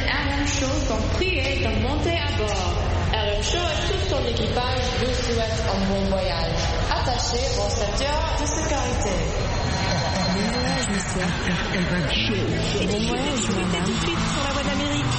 RM Show sont priés de monter à bord. RM Show et tout son équipage vous souhaitent un bon voyage. Attachez vos ceintures de sécurité. Bon voyage, monsieur. RM Show. Bon voyage, madame. Tout de suite sur la voie d'Amérique.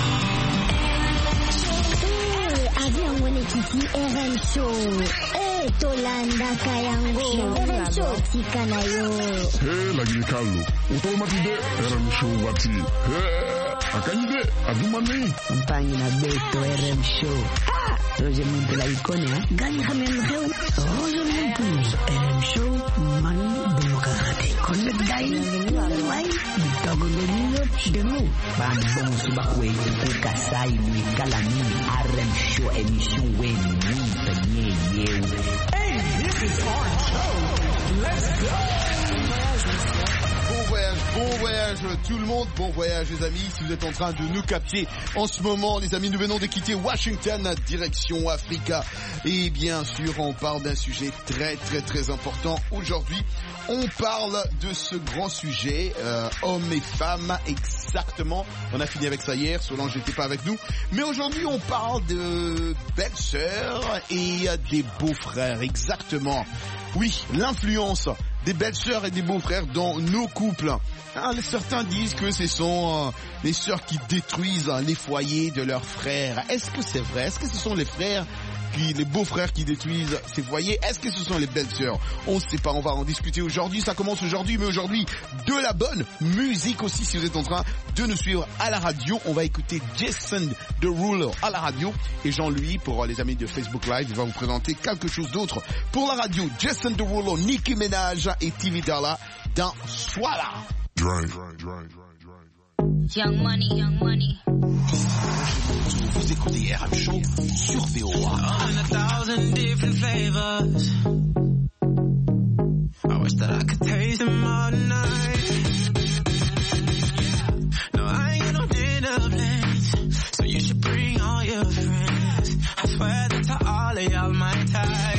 Avion mwenyekiti RM Show. Tolanda Kayango. RM Show tikanayo. Lakini Carlo, utomatide RM Show wati. Akanyide avumani. Mpangi na beto RM Show. Roger Muntu la ikone ha. Gani hamemreu. Roger Muntu RM Show mani demokrate. Connect guy. Why? Bitago domino demo. Bambon subakwe ukasai ni kalami RM Show emission when you Hey, this is our show. Let's go. Bon voyage tout le monde, bon voyage les amis, si vous êtes en train de nous capter en ce moment les amis, nous venons de quitter Washington, direction Africa et bien sûr on parle d'un sujet très très très important aujourd'hui, on parle de ce grand sujet, hommes et femmes exactement, on a fini avec ça hier, Solange n'était pas avec nous, mais aujourd'hui on parle de belles-sœurs et des beaux-frères exactement, oui l'influence des belles-sœurs et des beaux-frères dans nos couples. Certains disent que ce sont les sœurs qui détruisent les foyers de leurs frères. Est-ce que c'est vrai? Est-ce que ce sont les beaux-frères qui détruisent ces foyers? Est-ce que ce sont les belles-sœurs? On ne sait pas, on va en discuter aujourd'hui. Ça commence aujourd'hui, mais aujourd'hui, de la bonne musique aussi. Si vous êtes en train de nous suivre à la radio, on va écouter Jason Derulo à la radio. Et Jean-Louis, pour les amis de Facebook Live, il va vous présenter quelque chose d'autre. Pour la radio, Jason Derulo, Nicki Minaj et TV Dalla dans Swala. Young money. Vous écoutez RM Show sur VOA. In 1,000 different flavors. I wish that I could taste them all night. No, I ain't got no dinner plans, so you should bring all your friends. I swear that to all of y'all my type.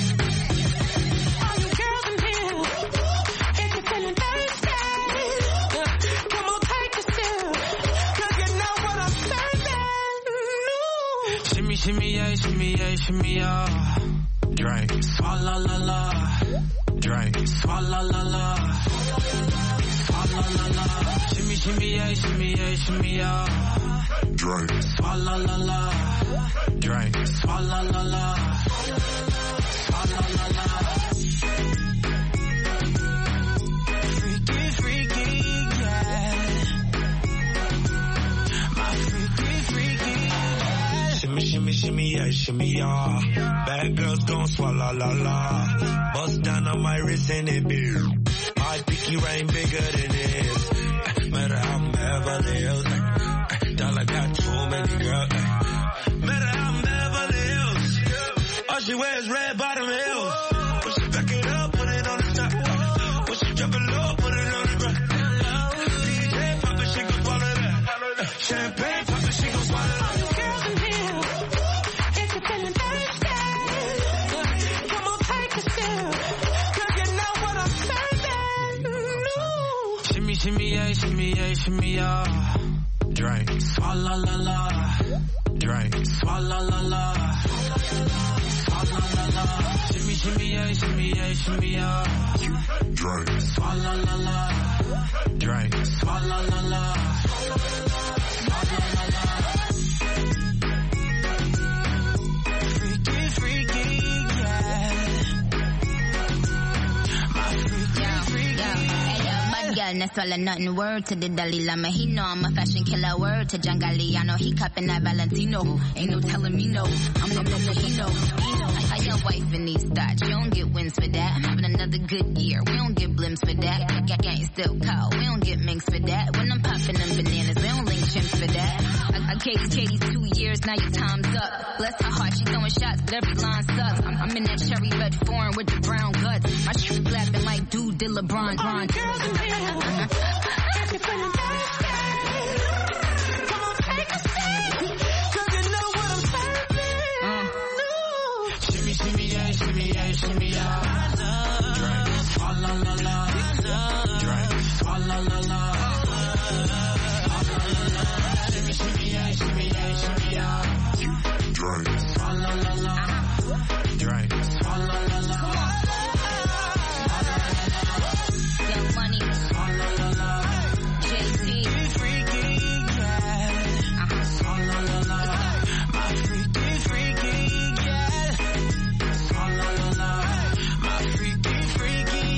Shimmy yeah. Drink, swalla la la. Drink, swalla la la. Swalla la la. Shimmy yeah. Drink, swalla la la. Drink, swalla la la. Swalla la la. Freaky, yeah. My freaky, yeah. Shimmy yeah. Bad girls gon' swallow la la. Bust down on my wrist and it big. My pinky ring bigger than this. Matter how I'm Beverly Hills. Dollar got too many girls. Matter how I'm Beverly Hills. All she wears red bottom heels. When she back it up, put it on the top. When she drop it low, put it on the ground. DJ pop it, she gon' swallow that. Champagne pop it, she gon' swallow that. Shimmy yeah. Drink, swalla la la. Drink, swalla la la. Swalla la la. Shimmy yeah. drink, swalla la la. Drink, swalla la la. Swalla la la. Freaky, yeah. My freaky. Not swallow nothing. Word to the Dalai Lama. He know I'm a fashion killer. Word to John Galliano. He cupping that Valentino. Ain't no telling me no. I'm the Filipino. I your wife in these thoughts. You don't get wins for that. I'm having another good year. We don't get blimps for that. Gang still call. We don't get minks for that. When I'm popping them bananas, we don't link chimps for that. I gave Katie 2 years. Now your time's up. Bless her heart. She throwing shots, but every line sucks. I'm in that cherry red foreign with the brown guts. My shoes laughing like dude did LeBron. Girls in here. If you're feeling thirsty, come on, take a seat. 'Cause you know what I'm serving. Shimmy yeah. Drink, swalla la la. Drink, swalla la la. Shimmy yeah. Drink. Drink. Young Money, Jay-Z, Freaky, yeah. My freaky, freaky, yeah. My freaky, freaky,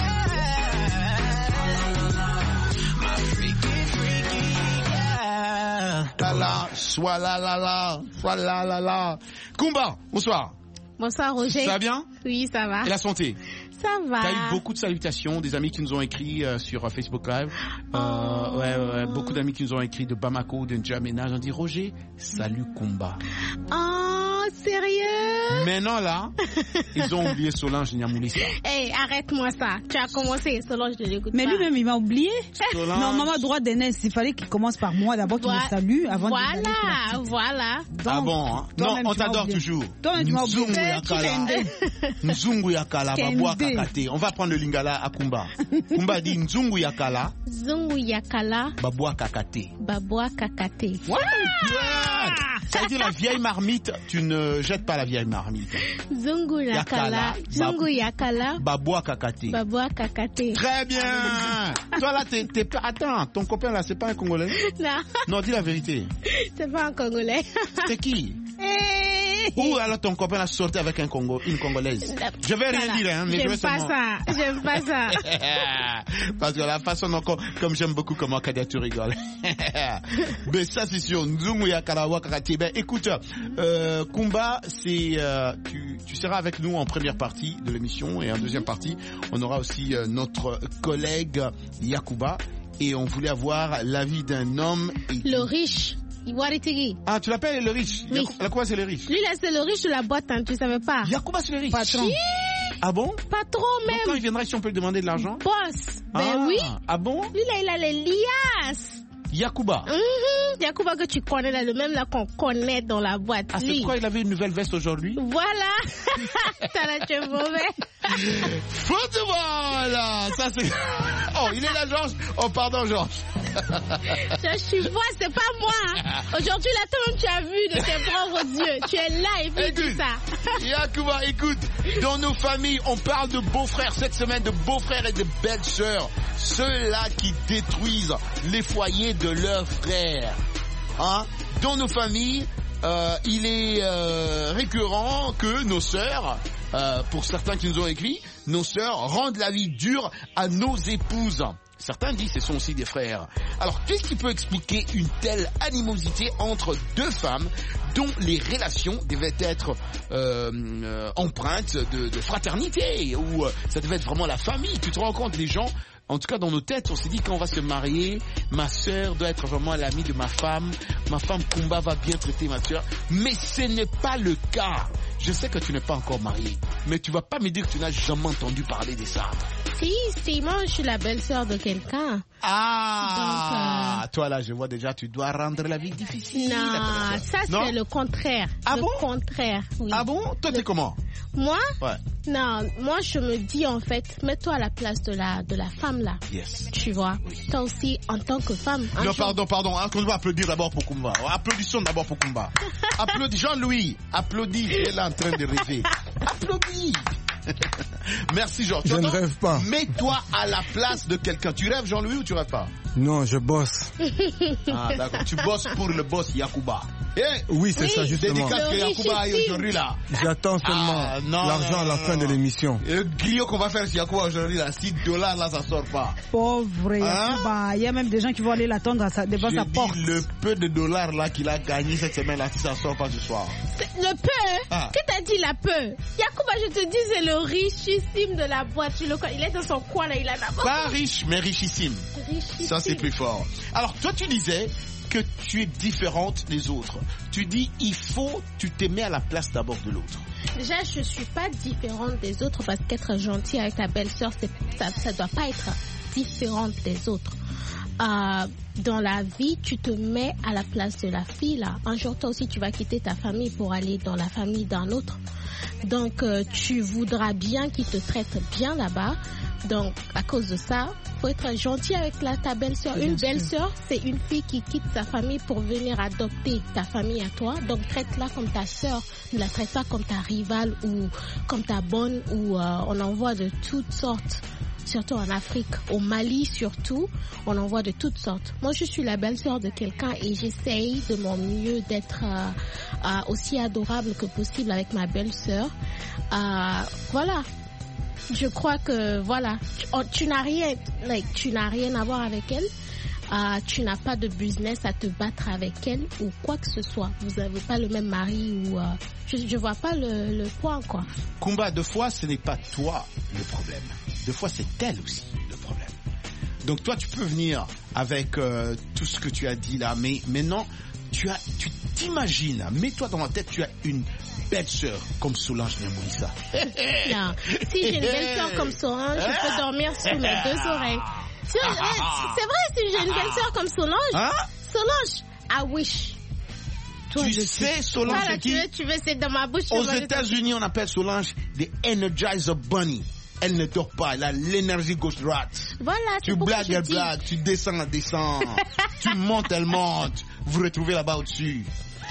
yeah. My freaky, freaky, yeah. Soit la. Kumba, bonsoir. Bonsoir Roger. Ça va bien? Oui, ça va. Et la santé? Ça va. T'as eu beaucoup de salutations, des amis qui nous ont écrit sur Facebook Live. Ouais, beaucoup d'amis qui nous ont écrit de Bamako, de N'Djamena. Ils ont dit Roger, salut Kumba. Oh, sérieux? Maintenant là, ils ont oublié Solange Niamoulissa. Hey, arrête-moi ça. Tu as commencé, Solange, je l'écoute pas. Mais lui-même, il m'a oublié. Solange. Non, maman, droit d'aînesse, il fallait qu'il commence par moi d'abord, qu'il me salue avant de Voilà. Donc, ah bon, hein? Non, on t'adore toujours. Toi, tu m'as oublié. Nzungu Yakala, Babwa Kakate. On va prendre le lingala à Kumba. Kumba dit Nzungu Yakala. Zungu Yakala. Babwa Kakate. Babwa Kakate. What? Ça veut dire la vieille marmite, tu ne jettes pas la vieille marmite. Zungu Yakala. Zungu Yakala. Babwa Kakate. Babwa Kakate. Très bien. Toi là, t'es... Attends, ton copain là, c'est pas un Congolais? Non. Non, dis la vérité. C'est pas un Congolais. C'est qui? Ou alors ton copain a sorti avec une Congolaise. Je vais rien dire, hein, mais je vais seulement... J'aime pas ça. Parce que la façon dont, comme j'aime beaucoup comment Kadia tu rigoles. Mais ça c'est sûr. Nzungu Yakala Wakakati. Ben écoute, Kumba, c'est tu seras avec nous en première partie de l'émission et en deuxième partie, on aura aussi notre collègue Yakuba et on voulait avoir l'avis d'un homme. Le riche. Iwaritigi. Ah, tu l'appelles le riche? Oui. Yakuba, c'est le riche? Lui, là, c'est le riche de la boîte, hein, tu savais pas. Yakuba, c'est le riche? Patron. Ah bon? Patron, même. Donc, quand il viendra ici, on peut lui demander de l'argent? Boss. Ben oui. Ah bon? Lui, là, il a les liasses. Yakuba. Yakuba que tu connais là, le même là qu'on connaît dans la boîte. Ah, c'est pourquoi il avait une nouvelle veste aujourd'hui? Voilà. T'as là, tu es mauvais. Football! Ça c'est... Oh, il est là, Georges. Oh, pardon, Georges. Je suis moi, c'est pas moi. Aujourd'hui, là, toi-même, tu as vu de tes propres yeux. Tu es là et puis tu dis ça. Yakuba, écoute, dans nos familles, on parle de beaux-frères cette semaine, de beaux-frères et de belles-sœurs. Ceux-là qui détruisent les foyers de leurs frères. Hein? Dans nos familles, il est récurrent que nos sœurs, pour certains qui nous ont écrit, nos sœurs rendent la vie dure à nos épouses. Certains disent que ce sont aussi des frères. Alors, qu'est-ce qui peut expliquer une telle animosité entre deux femmes dont les relations devaient être empreintes de fraternité, ou ça devait être vraiment la famille? Tu te rends compte, les gens, en tout cas dans nos têtes, on s'est dit quand on va se marier, ma sœur doit être vraiment l'amie de ma femme Kumba va bien traiter ma sœur, mais ce n'est pas le cas. Je sais que tu n'es pas encore marié, mais tu vas pas me dire que tu n'as jamais entendu parler de ça. Si, moi je suis la belle-sœur de quelqu'un. Ah, donc, toi là, je vois déjà, tu dois rendre la vie difficile. Non, ça c'est le contraire. Ah le bon? Contraire, oui. Ah bon? Toi t'es comment? Moi? Ouais. Non, moi je me dis en fait, mets-toi à la place de la femme là. Yes. Tu vois, toi aussi en tant que femme. Non, pardon, hein, on va applaudir d'abord pour Kumba. Applaudissons d'abord pour Kumba. Applaudis, Jean-Louis, applaudis, il est là en train de rêver. Applaudis. Merci Georges. Je ne rêve pas. Mets-toi à la place de quelqu'un. Tu rêves Jean-Louis ou tu rêves pas? Non, je bosse. Ah d'accord, tu bosses pour le boss Yakuba. Oui, c'est ça justement. Dédicace que Yakuba a aujourd'hui là. J'attends seulement l'argent à la fin de l'émission. Et le griot qu'on va faire sur Yakuba aujourd'hui là, $6 là, ça sort pas. Pauvre Yakuba, il y a même des gens qui vont aller l'attendre devant sa porte. Le peu de dollars là qu'il a gagné cette semaine là, si ça sort pas ce soir. Le peu? Que t'as dit la peu? Yakuba, je te dis, c'est le richissime de la boîte. Il est dans son coin là, il a la boîte. Pas riche, mais richissime. Ça c'est plus fort. Alors toi tu disais que tu es différente des autres. Tu dis tu te mets à la place d'abord de l'autre. Déjà, je suis pas différente des autres parce qu'être gentil avec ta belle-sœur, ça doit pas être différente des autres. Dans la vie, tu te mets à la place de la fille là. Un jour, toi aussi, tu vas quitter ta famille pour aller dans la famille d'un autre. Donc, tu voudras bien qu'il te traite bien là-bas. Donc, à cause de ça, faut être gentil avec ta belle-sœur. Une belle-sœur, c'est une fille qui quitte sa famille pour venir adopter ta famille à toi. Donc, traite-la comme ta sœur. Ne la traite pas comme ta rivale ou comme ta bonne. Ou on en voit de toutes sortes. Surtout en Afrique, au Mali surtout, on en voit de toutes sortes. Moi, je suis la belle-sœur de quelqu'un et j'essaye de mon mieux d'être aussi adorable que possible avec ma belle-sœur. Voilà. Je crois que voilà, tu n'as rien à voir avec elle. Tu n'as pas de business à te battre avec elle ou quoi que ce soit. Vous n'avez pas le même mari ou je vois pas le point quoi. Kumba, deux fois ce n'est pas toi le problème. Deux fois c'est elle aussi le problème. Donc toi tu peux venir avec tout ce que tu as dit là, mais maintenant tu t'imagines, mets-toi dans la tête, tu as une belle-sœur comme Solange Nyamwisa. Non, si j'ai une belle-sœur comme Solange, je peux dormir sous mes deux oreilles. C'est vrai, si j'ai une belle-sœur comme Solange, Solange, I wish. Toi, tu sais Solange voilà, qui tu veux c'est dans ma bouche. Aux États-Unis, on appelle Solange the Energizer Bunny. Elle ne dort pas, elle a l'énergie gauche-droite. Voilà, tu blagues, elle blague, tu descends, elle descend. Tu montes, elle monte. Vous retrouvez là-bas au-dessus.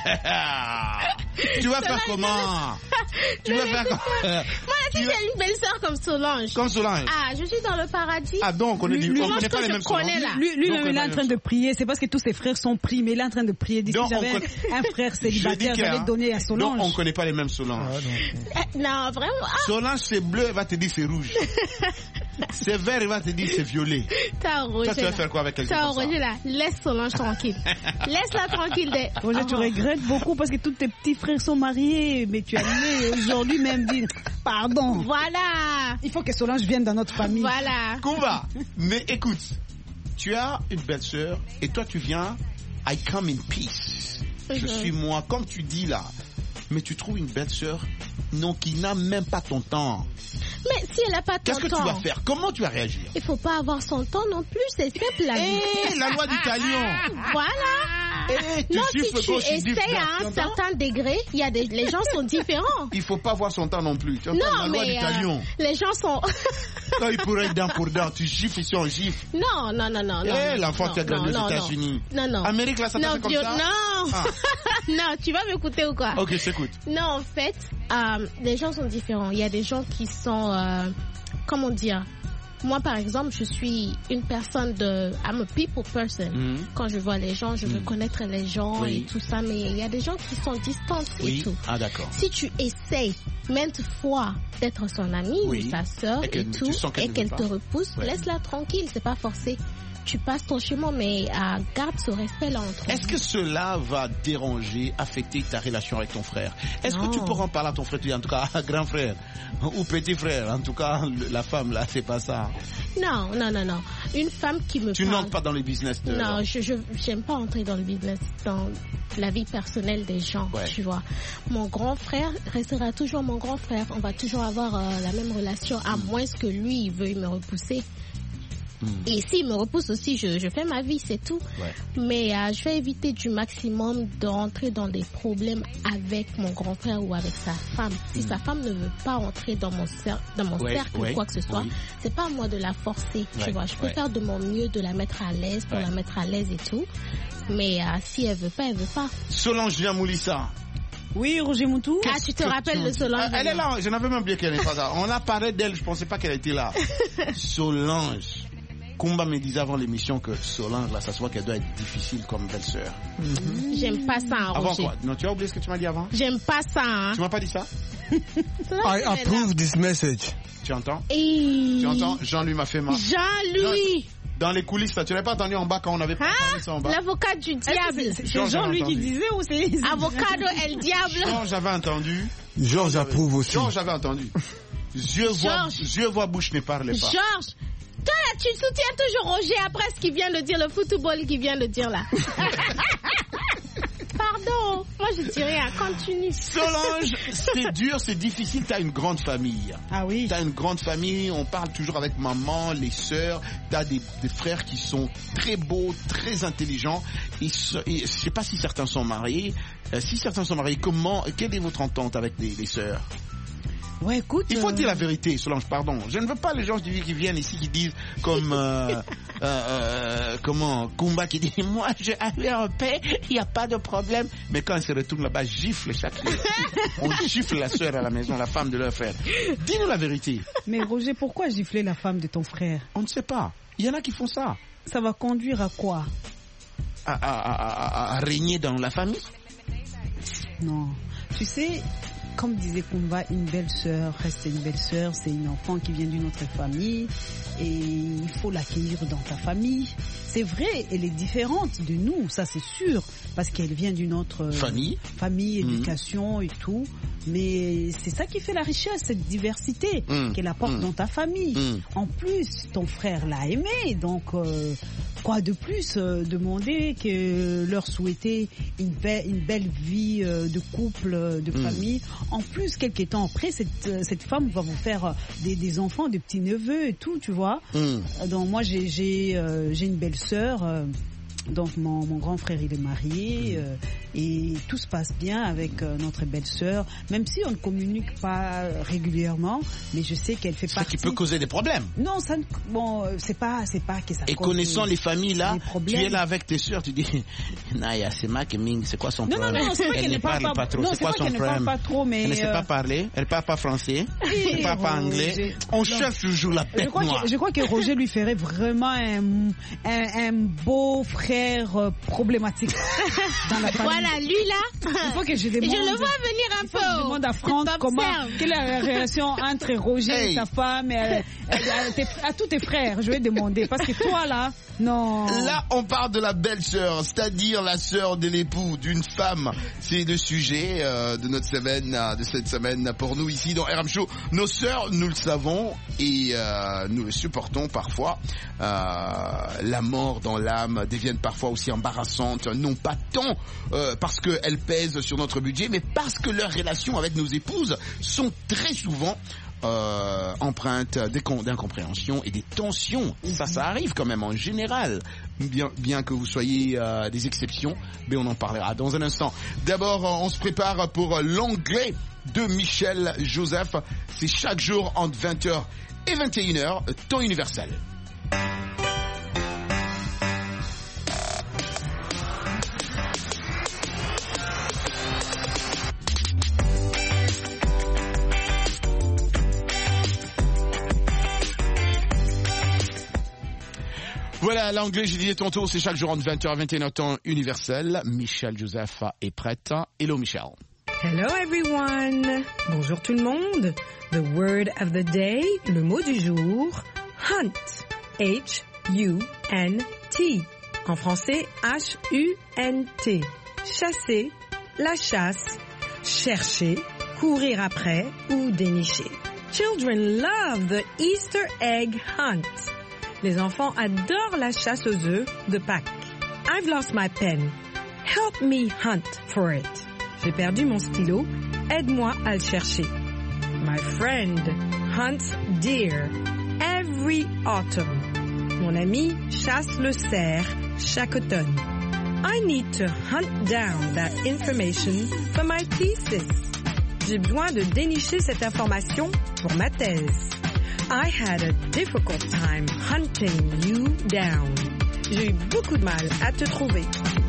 Tu vas faire comment? Tu vas faire comment? Moi, si j'ai une belle-sœur comme Solange. Comme Solange. Je suis dans le paradis. Donc on connaît pas les mêmes Solange. Lui, il est en train de prier. C'est parce que tous ses frères sont pris, mais il est en train de prier. Si j'avais un frère célibataire, j'allais donner à Solange. Donc on connaît pas les mêmes Solange. Non, vraiment. Solange, c'est bleu, elle va te dire c'est rouge. C'est vert, il va te dire c'est violet. T'as Roger. Toi, tu vas faire quoi avec quelqu'un comme ça? Roger là, laisse Solange tranquille. Laisse-la tranquille. Roger, tu regrettes beaucoup parce que tous tes petits frères sont mariés, mais tu as né aujourd'hui même dit pardon. Voilà. Il faut que Solange vienne dans notre famille. Voilà. Kumba, mais écoute, tu as une belle-sœur et toi tu viens, I come in peace. Je suis moi, comme tu dis là. Mais tu trouves une belle-sœur non, qui n'a même pas ton temps. Mais si elle n'a pas ton temps... Qu'est-ce que tu vas faire? Comment tu vas réagir? Il ne faut pas avoir son temps non plus, c'est simple la vie. La loi du talion. Voilà. Non, si tu essaies à un certain degré, les gens sont différents. Il ne faut pas avoir son temps non plus. Tu vois, non, la loi du talion. Les gens sont... Quand il pourrait être dent pour dent, tu gifles ici, on gifle. Non. L'enfant qui a grandi aux États-Unis. Non. Amérique, là, ça passe comme ça? Non. Non, tu vas m'écouter ou quoi? Ok, je t'écoute. Non, en fait, les gens sont différents. Il y a des gens qui sont, comment dire, moi par exemple, je suis une personne I'm a people person. Quand je vois les gens, je veux connaître les gens et tout ça, mais il y a des gens qui sont distants et tout. Ah d'accord. Si tu essayes maintes fois d'être son amie ou sa sœur et tout, et qu'elle te repousse, laisse-la tranquille, c'est pas forcé. Tu passes ton chemin, mais garde ce respect là entre Est-ce que cela va déranger, affecter ta relation avec ton frère? Est-ce que tu peux en parler à ton frère, en tout cas grand frère ou petit frère? En tout cas, la femme là, c'est pas ça. Non. Une femme qui me Tu n'entres pas dans le business de... Non, je j'aime pas entrer dans le business, dans la vie personnelle des gens, tu vois. Mon grand frère restera toujours mon grand frère. On va toujours avoir la même relation, à moins que lui, il veuille me repousser. Et s'il me repousse aussi, je fais ma vie, c'est tout. Mais je vais éviter du maximum d'entrer dans des problèmes avec mon grand frère ou avec sa femme. Si sa femme ne veut pas entrer dans mon cercle ou quoi que ce soit, c'est pas à moi de la forcer. Tu vois, je peux faire de mon mieux de la mettre à l'aise pour la mettre à l'aise et tout. Mais si elle veut pas, elle veut pas. Solange Nyamwisa. Oui, Roger Moutou. Tu te rappelles de Solange? Elle est là, je n'avais même oublié qu'elle n'est pas là. On a parlé d'elle, je pensais pas qu'elle était là. Solange. Kumba me disait avant l'émission que Solange, là, ça se voit qu'elle doit être difficile comme belle-sœur. J'aime pas ça, Roger. Avant quoi? Non, tu as oublié ce que tu m'as dit avant? J'aime pas ça, Tu m'as pas dit ça? I approve this message. Tu entends? Tu entends? Jean-Louis m'a fait mal. Jean-Louis! Dans les coulisses, là, tu n'avais pas entendu en bas quand on avait parlé ça en bas? L'avocat du diable. C'est Jean-Louis qui disait ou c'est... Avocado el diable. Georges j'avais entendu. Georges approuve aussi. Georges j'avais entendu. Yeux voix, bouche ne parle pas. Georges, toi là, tu soutiens toujours Roger après ce qu'il vient de dire, le football qu'il vient de dire là. Pardon, moi je dis rien, continue. Solange, c'est dur, c'est difficile, t'as une grande famille. Ah oui. T'as une grande famille, on parle toujours avec maman, les sœurs, t'as des frères qui sont très beaux, très intelligents. Et je sais pas si certains sont mariés. Si certains sont mariés, quelle est votre entente avec les sœurs? Ouais, écoute. Il faut dire la vérité, Solange, pardon. Je ne veux pas les gens qui viennent ici qui disent comme comment Kumba qui dit moi j'ai un paix, il n'y a pas de problème. Mais quand ils se retournent là-bas, gifle chaque jour. On gifle la sœur à la maison, la femme de leur frère. Dis-nous la vérité. Mais Roger, pourquoi gifler la femme de ton frère? On ne sait pas. Il y en a qui font ça. Ça va conduire à quoi? À régner dans la famille? Non. Tu sais, comme disait Kumba, une belle-sœur reste une belle-sœur, c'est une enfant qui vient d'une autre famille et il faut l'accueillir dans ta famille. C'est vrai, elle est différente de nous, ça c'est sûr, parce qu'elle vient d'une autre famille, éducation et tout. Mais c'est ça qui fait la richesse, cette diversité qu'elle apporte dans ta famille. En plus, ton frère l'a aimé, donc quoi de plus demander que leur souhaiter une belle vie de couple, de famille. En plus, quelques temps après, cette femme va vous faire des enfants, des petits neveux et tout, tu vois. Donc moi, j'ai une belle sœur. Donc mon grand frère il est marié et tout se passe bien avec notre belle-sœur, même si on ne communique pas régulièrement, mais je sais qu'elle fait partie. Ce qui peut causer des problèmes. Non, ça c'est pas que ça. Et connaissant les familles là, tu es là avec tes sœurs, tu dis Naya, c'est Ming, c'est quoi son problème? Non, c'est pas qu'elle ne parle pas trop. C'est quoi son problème? Mais elle ne sait pas parler, elle parle pas français, elle parle pas anglais. On cherche toujours la bête noire. Je crois que Roger lui ferait vraiment un beau frère problématique dans la famille. Voilà, lui là. Il faut que je demande. Je le vois venir un peu. Je demande à Franck quelle est la relation entre Roger et sa femme et à tous tes frères. Je vais demander parce que toi là, non. Là, on parle de la belle-sœur, c'est-à-dire la sœur de l'époux d'une femme. C'est le sujet de notre semaine, de cette semaine pour nous ici dans RM Show. Nos sœurs, nous le savons et nous le supportons parfois. La mort dans l'âme deviennent parfois aussi embarrassantes, non pas tant parce qu'elles pèsent sur notre budget, mais parce que leurs relations avec nos épouses sont très souvent empreintes d'incompréhension et des tensions. Ça arrive quand même en général, bien que vous soyez des exceptions, mais on en parlera dans un instant. D'abord, on se prépare pour l'anglais de Michel Joseph. C'est chaque jour entre 20h et 21h, temps universel. Voilà, l'anglais, j'ai dit tantôt, c'est chaque jour entre 20h et 21h, temps universel. Michel Joseph est prête. Hello, Michel. Hello, everyone. Bonjour tout le monde. The word of the day, le mot du jour, hunt. H-U-N-T. En français, H-U-N-T. Chasser, la chasse, chercher, courir après ou dénicher. Children love the Easter egg hunt. Les enfants adorent la chasse aux œufs de Pâques. I've lost my pen. Help me hunt for it. J'ai perdu mon stylo. Aide-moi à le chercher. My friend hunts deer every autumn. Mon ami chasse le cerf chaque automne. I need to hunt down that information for my thesis. J'ai besoin de dénicher cette information pour ma thèse. I had a difficult time hunting you down. J'ai eu beaucoup de mal à te trouver.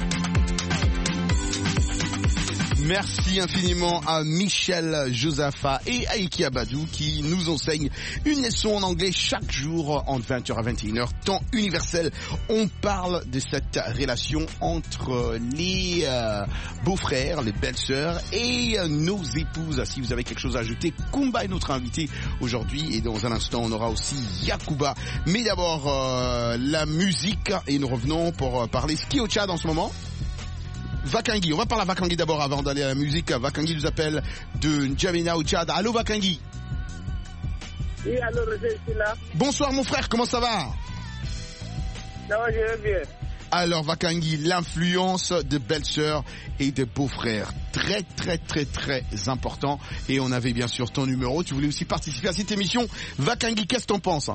Merci infiniment à Michel Josapha et à Iki Abadou qui nous enseignent une leçon en anglais chaque jour entre 20h à 21h, temps universel. On parle de cette relation entre les beaux-frères, les belles-sœurs et nos épouses. Si vous avez quelque chose à ajouter, Kumba est notre invité aujourd'hui et dans un instant on aura aussi Yakuba. Mais d'abord la musique et nous revenons pour parler ski au Tchad en ce moment. Vakangi, on va parler à Vakangi d'abord avant d'aller à la musique. Vakangi nous appelle de N'Djamena au Tchad. Allô Vakangi. Oui, allô Roger, je suis là. Bonsoir mon frère, comment ça va? Ça va, je vais bien. Alors Vakangi, l'influence de belles-sœurs et de beaux-frères, très très très très important. Et on avait bien sûr ton numéro, tu voulais aussi participer à cette émission. Vakangi, qu'est-ce que t'en penses?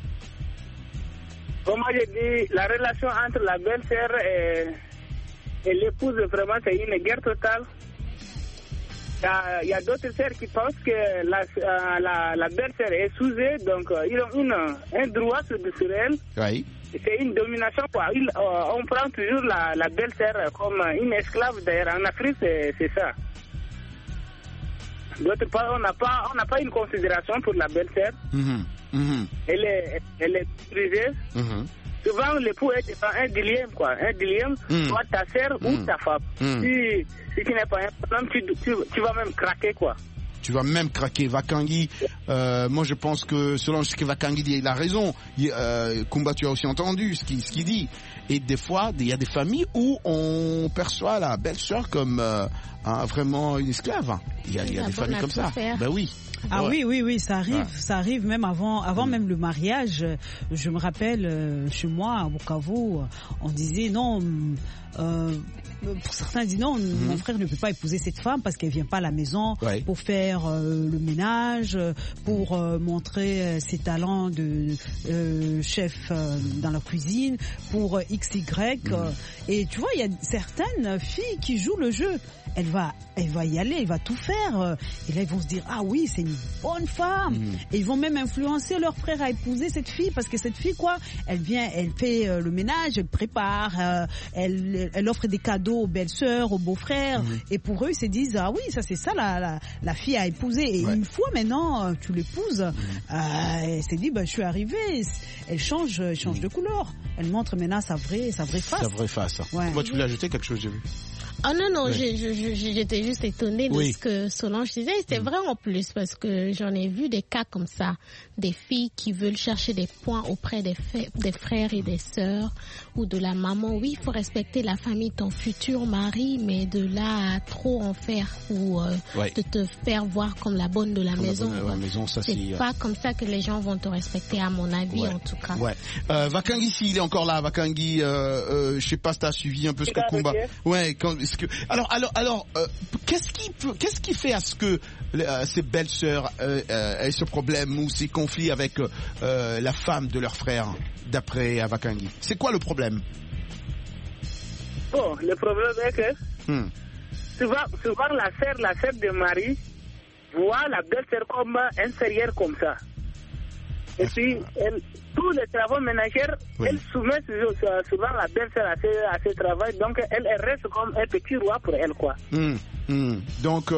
Comme j'ai dit, la relation entre la belle-sœur et l'épouse, vraiment, c'est une guerre totale. il y a d'autres sœurs qui pensent que la belle-sœur est sous-eux, donc ils ont un droit sur elle. Oui. C'est une domination, quoi. On prend toujours la belle-sœur comme une esclave, d'ailleurs. En Afrique, c'est ça. D'autre part, on n'a pas une considération pour la belle-sœur. Elle est prisée. Souvent, l'époux est un dilemme, quoi. Un dilemme, soit ta sœur ou ta femme. Si tu n'es pas un homme, tu vas même craquer, quoi. Tu vas même craquer. Vakangi, moi je pense que selon ce que Vakangi dit, il a raison. Kumba, tu as aussi entendu ce qu'il dit. Et des fois, il y a des familles où on perçoit la belle-sœur comme vraiment une esclave. Il y a des familles comme ça. Ben oui. Ah oui, ça arrive même avant même le mariage. Je me rappelle, chez moi, à Bukavu, on disait non, pour certains disent non, mon frère ne peut pas épouser cette femme parce qu'elle vient pas à la maison pour faire le ménage, pour montrer ses talents de chef dans la cuisine, pour XY. Et tu vois, il y a certaines filles qui jouent le jeu. Elle va y aller, elle va tout faire. Et là, ils vont se dire, ah oui, c'est une bonne femme. Et ils vont même influencer leur frère à épouser cette fille parce que cette fille, quoi, elle vient, elle fait le ménage, elle prépare, elle offre des cadeaux aux belles-sœurs, aux beaux-frères. Et pour eux, ils se disent, ah oui, ça c'est ça la fille à épouser. Et une fois maintenant, tu l'épouses, elle s'est dit, je suis arrivée. Elle change de couleur. Elle montre maintenant sa vraie face. Sa vraie face. Ouais. Moi, tu voulais ajouter quelque chose, j'ai vu. Oh non, j'étais juste étonnée de ce que Solange disait. C'est vrai en plus parce que j'en ai vu des cas comme ça, des filles qui veulent chercher des points auprès des frères et des sœurs ou de la maman. Oui, il faut respecter la famille, ton futur mari, mais de là à trop en faire ou de te faire voir comme la bonne de la maison. C'est pas comme ça que les gens vont te respecter, à mon avis, en tout cas. Vakangi, s'il est encore là, Vakangi, je sais pas si t'as suivi un peu ce que combat. Alors, qu'est-ce qui fait à ce que ces belles-sœurs aient ce problème ou ces conflits avec la femme de leur frère, d'après Vakangi? C'est quoi le problème? Bon, le problème est que souvent la sœur de mari voit la belle-sœur comme inférieure comme ça. Et puis, tous les travaux ménagers, elle soumet souvent la belle-sœur à ce travail. Donc, elle reste comme un petit roi pour elle, quoi. Donc,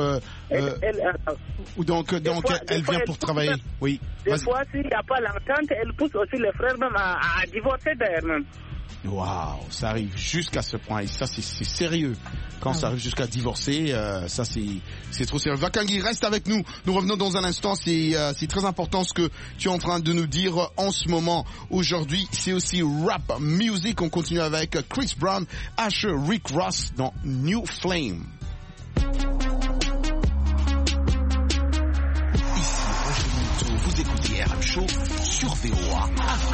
elle vient pour travailler. Oui. Des fois, s'il n'y a pas l'entente, elle pousse aussi les frères même à divorcer d'ailleurs même. Waouh, ça arrive jusqu'à ce point. Et ça, c'est sérieux. Quand ça arrive jusqu'à divorcer, ça, c'est trop sérieux. Vakangi, reste avec nous. Nous revenons dans un instant. C'est très important ce que tu es en train de nous dire en ce moment. Aujourd'hui, c'est aussi rap music. On continue avec Chris Brown, Asher, Rick Ross dans New Flame. Ici, Roger Monteau, vous écoutez RM Show sur VOA.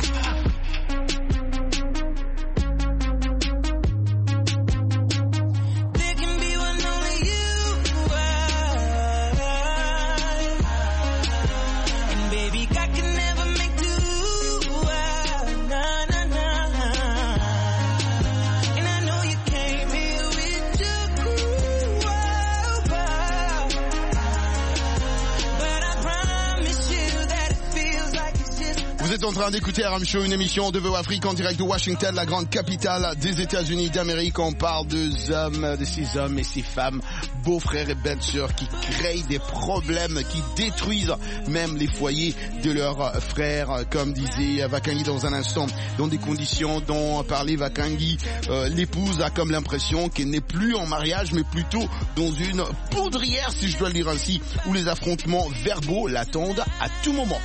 Vous êtes en train d'écouter RM Show, une émission de VOA Afrique en direct de Washington, la grande capitale des États-Unis d'Amérique. On parle de ces hommes et ces femmes, beaux-frères et belles-sœurs qui créent des problèmes, qui détruisent même les foyers de leurs frères, comme disait Vakangi dans un instant, dans des conditions dont parlait Vakangi. L'épouse a comme l'impression qu'elle n'est plus en mariage, mais plutôt dans une poudrière, si je dois le dire ainsi, où les affrontements verbaux l'attendent à tout moment.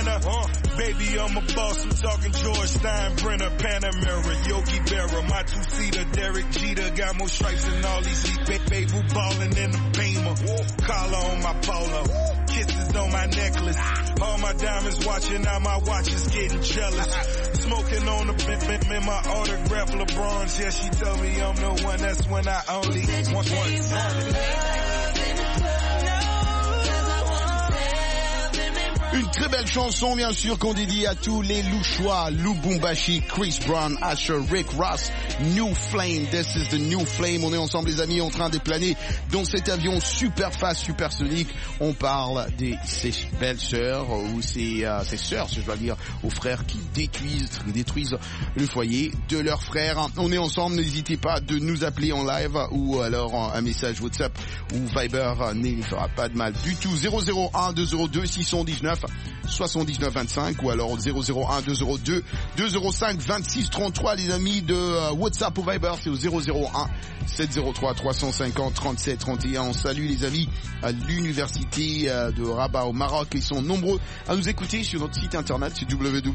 winner. Baby, I'm a boss. I'm talking George Steinbrenner, Panamera, Yogi Berra, my two-seater, Derek Jeter. Got more stripes than all these baby ballin' in the Beamer. Collar on my polo, kisses on my necklace. All my diamonds watching, now my watch is getting jealous. Smoking on the bim in my autograph LeBron's. Yeah, she told me I'm the one, that's when I only want one. Une très belle chanson, bien sûr, qu'on dédie à tous les Louchois, Lubumbashi, Chris Brown, Asher, Rick Ross, New Flame. This is the New Flame. On est ensemble, les amis, en train de planer dans cet avion super fast, supersonique. On parle de ces belles sœurs, ou ces sœurs, si je dois dire, aux frères qui détruisent le foyer de leurs frères. On est ensemble, n'hésitez pas de nous appeler en live, ou alors un message WhatsApp ou Viber ne fera pas de mal du tout. 001 202 619 79 25 ou alors 001 202 205 26 33. Les amis de WhatsApp ou Viber, c'est au 001 703 350 37 31. On salue les amis à l'université de Rabat au Maroc. Ils sont nombreux à nous écouter sur notre site internet, c'est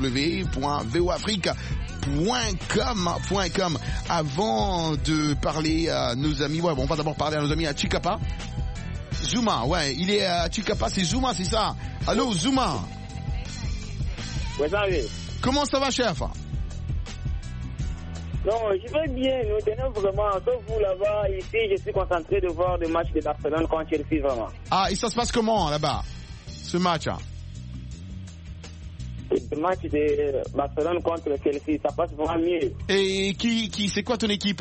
www.voafrica.com. Avant de parler à nos amis, on va d'abord parler à nos amis à Chikapa. Zuma, il est à Chikapa, c'est Zuma, c'est ça. Allô, Zuma. Oui, ça va. Comment ça va, chef? Non, je vais bien. Nous tenons vraiment, sauf vous là-bas, ici, je suis concentré de voir le match de Barcelone contre Chelsea, vraiment. Ah, et ça se passe comment, là-bas, ce match? Le match de Barcelone contre Chelsea, ça passe vraiment mieux. Et c'est quoi ton équipe?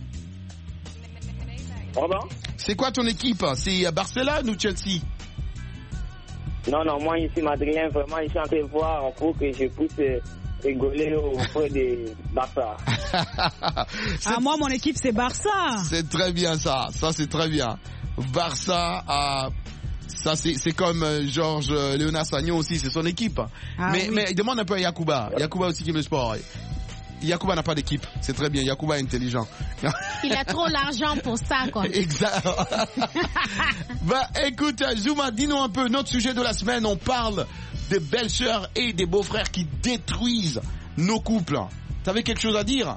Pardon? C'est quoi ton équipe? C'est Barcelone ou Chelsea? Non, moi ici, Madrilène, vraiment, je suis en train de voir pour que je puisse rigoler auprès de Barça. Moi, mon équipe, c'est Barça. C'est très bien ça c'est très bien. Barça, ça c'est comme Georges Léonard Sagnon aussi, c'est son équipe. Mais demande un peu à Yacouba aussi qui aime le sport. Yacouba n'a pas d'équipe, c'est très bien, Yacouba est intelligent. Il a trop l'argent pour ça, quoi. Exact. Écoute, Zuma, dis-nous un peu, notre sujet de la semaine, on parle des belles-sœurs et des beaux-frères qui détruisent nos couples. T'avais quelque chose à dire?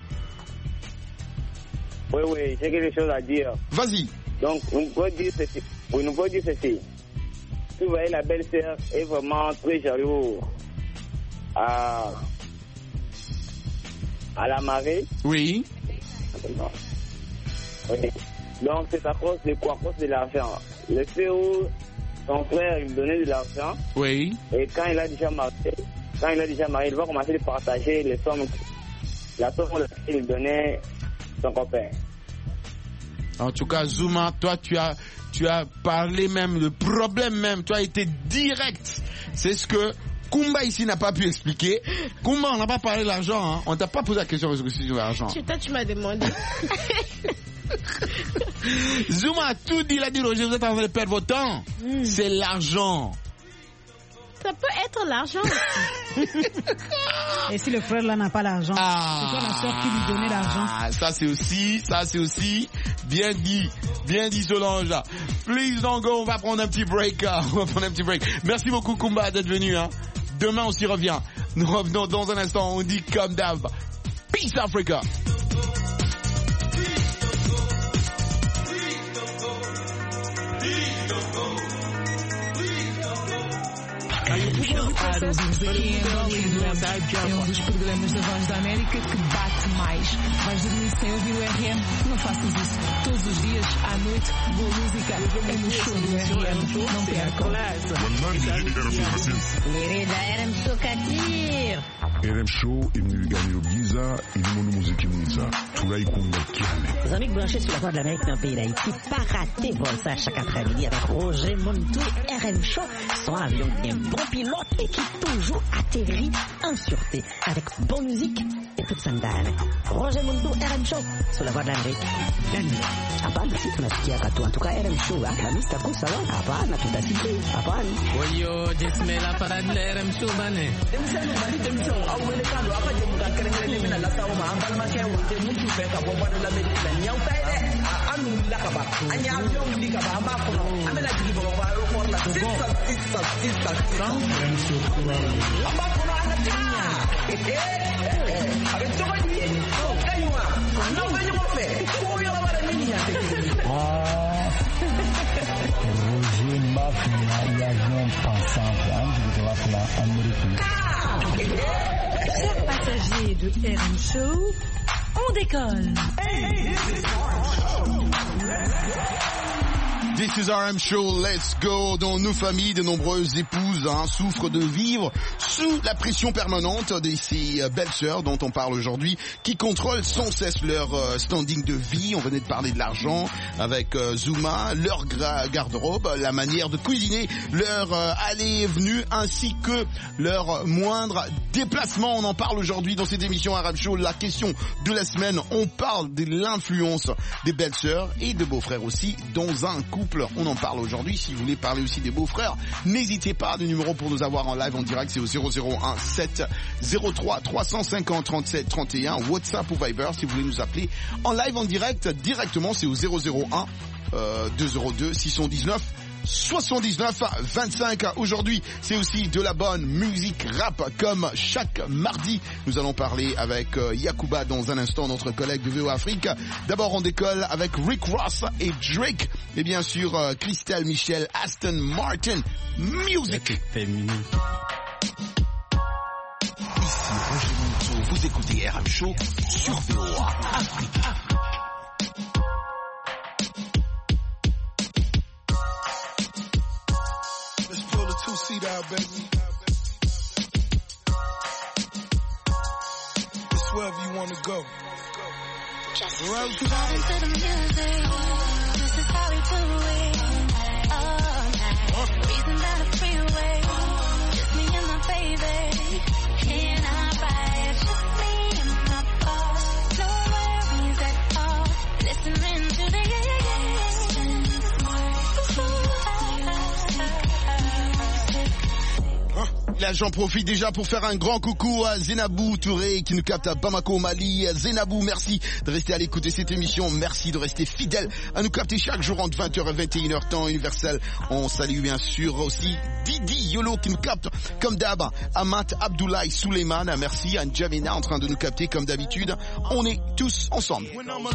Oui, j'ai quelque chose à dire. Vas-y. Donc, nous pouvons dire ceci. Vous voyez, la belle-sœur est vraiment très jalouse à la marée. Oui. Donc c'est à cause de quoi? À cause de l'argent. Le fait où son frère lui donnait de l'argent. Oui. Et quand il a déjà marié, il va commencer à partager la somme qu'il lui donnait son copain. En tout cas, Zuma, toi tu as parlé même, le problème même, tu as été direct. C'est ce que Kumba ici n'a pas pu expliquer. Kumba, on n'a pas parlé de l'argent, hein. On t'a pas posé la question sur l'argent. Toi, tu m'as demandé. Zuma a tout dit, il a dit, Roger, vous êtes en train de perdre votre temps. C'est l'argent. Ça peut être l'argent aussi. Et si le frère là n'a pas l'argent, c'est toi la soeur qui lui donnait l'argent. Ça c'est aussi bien dit Solange. Please don't go, on va prendre un petit break. Merci beaucoup Kumba d'être venu. Demain on s'y revient. Nous revenons dans un instant, on dit comme d'hab. Peace Africa. É um dos programas da Voz da América que bate mais. Vais dormir sem ouvir o RM? Não faças isso. Todos os dias, à noite, boa música é no show do RM. Não percam. Querida RM Show Kadir. RM Show imnigani Giza ilimono muziki mwiza tunaikunga kiane. Les amis branchés sur la Voix de l'Amérique dans le pays d'Haïti, pas rater vol ça chaque après-midi avec Roger Montou, RM Show, son avion bien bon pilote et qui toujours atterrit en sûreté avec bonne musique et toute sandale. Roger Montou, RM Show, sur la Voix de l'Amérique. Hapana, si tunasikia katu. En tout cas, RM Show, la mista kusa wa. Hapana, tutasikia. Hapana. Wayo, jismela para RM Show bane. Roger Mafia, l'avion pensant Chers passagers de RM Show, on décolle. This is RM Show, let's go. Dans nos familles, de nombreuses épouses souffrent de vivre sous la pression permanente de ces belles-sœurs dont on parle aujourd'hui, qui contrôlent sans cesse leur standing de vie. On venait de parler de l'argent avec Zuma, leur garde-robe, la manière de cuisiner, leur aller et venue, ainsi que leur moindre déplacement. On en parle aujourd'hui dans cette émission RM Show. La question de la semaine, on parle de l'influence des belles-sœurs et de beaux-frères aussi dans un couple. On en parle aujourd'hui. Si vous voulez parler aussi des beaux-frères, n'hésitez pas. Le numéro pour nous avoir en live en direct, c'est au 001 703 350 37 31. WhatsApp ou Viber si vous voulez nous appeler en live en direct directement, c'est au 001 202 619 79 25. Aujourd'hui, c'est aussi de la bonne musique rap comme chaque mardi. Nous allons parler avec Yacouba dans un instant, notre collègue de VO Afrique. D'abord, on décolle avec Rick Ross et Drake. Et bien sûr, Christelle Michelle, Aston Martin. Music. Ici Roger Monteau, vous écoutez RM Show sur VOA Afrique. Two-seat out, baby. It's wherever you want to go. Right? To the music. This is how we do it. All night. Reason down the freeway. Just me and my baby. Can I ride? Just me and my boss. No worries at all. Listening to the Là, j'en profite déjà pour faire un grand coucou à Zenabou Touré qui nous capte à Bamako, Mali. Zenabou, merci de rester à l'écoute de cette émission. Merci de rester fidèle à nous capter chaque jour entre 20h et 21h temps universel. On salue bien sûr aussi Didi Yolo qui nous capte comme d'hab. Amat Abdoulaye Suleiman, merci. Anne Jamina en train de nous capter comme d'habitude. On est tous ensemble.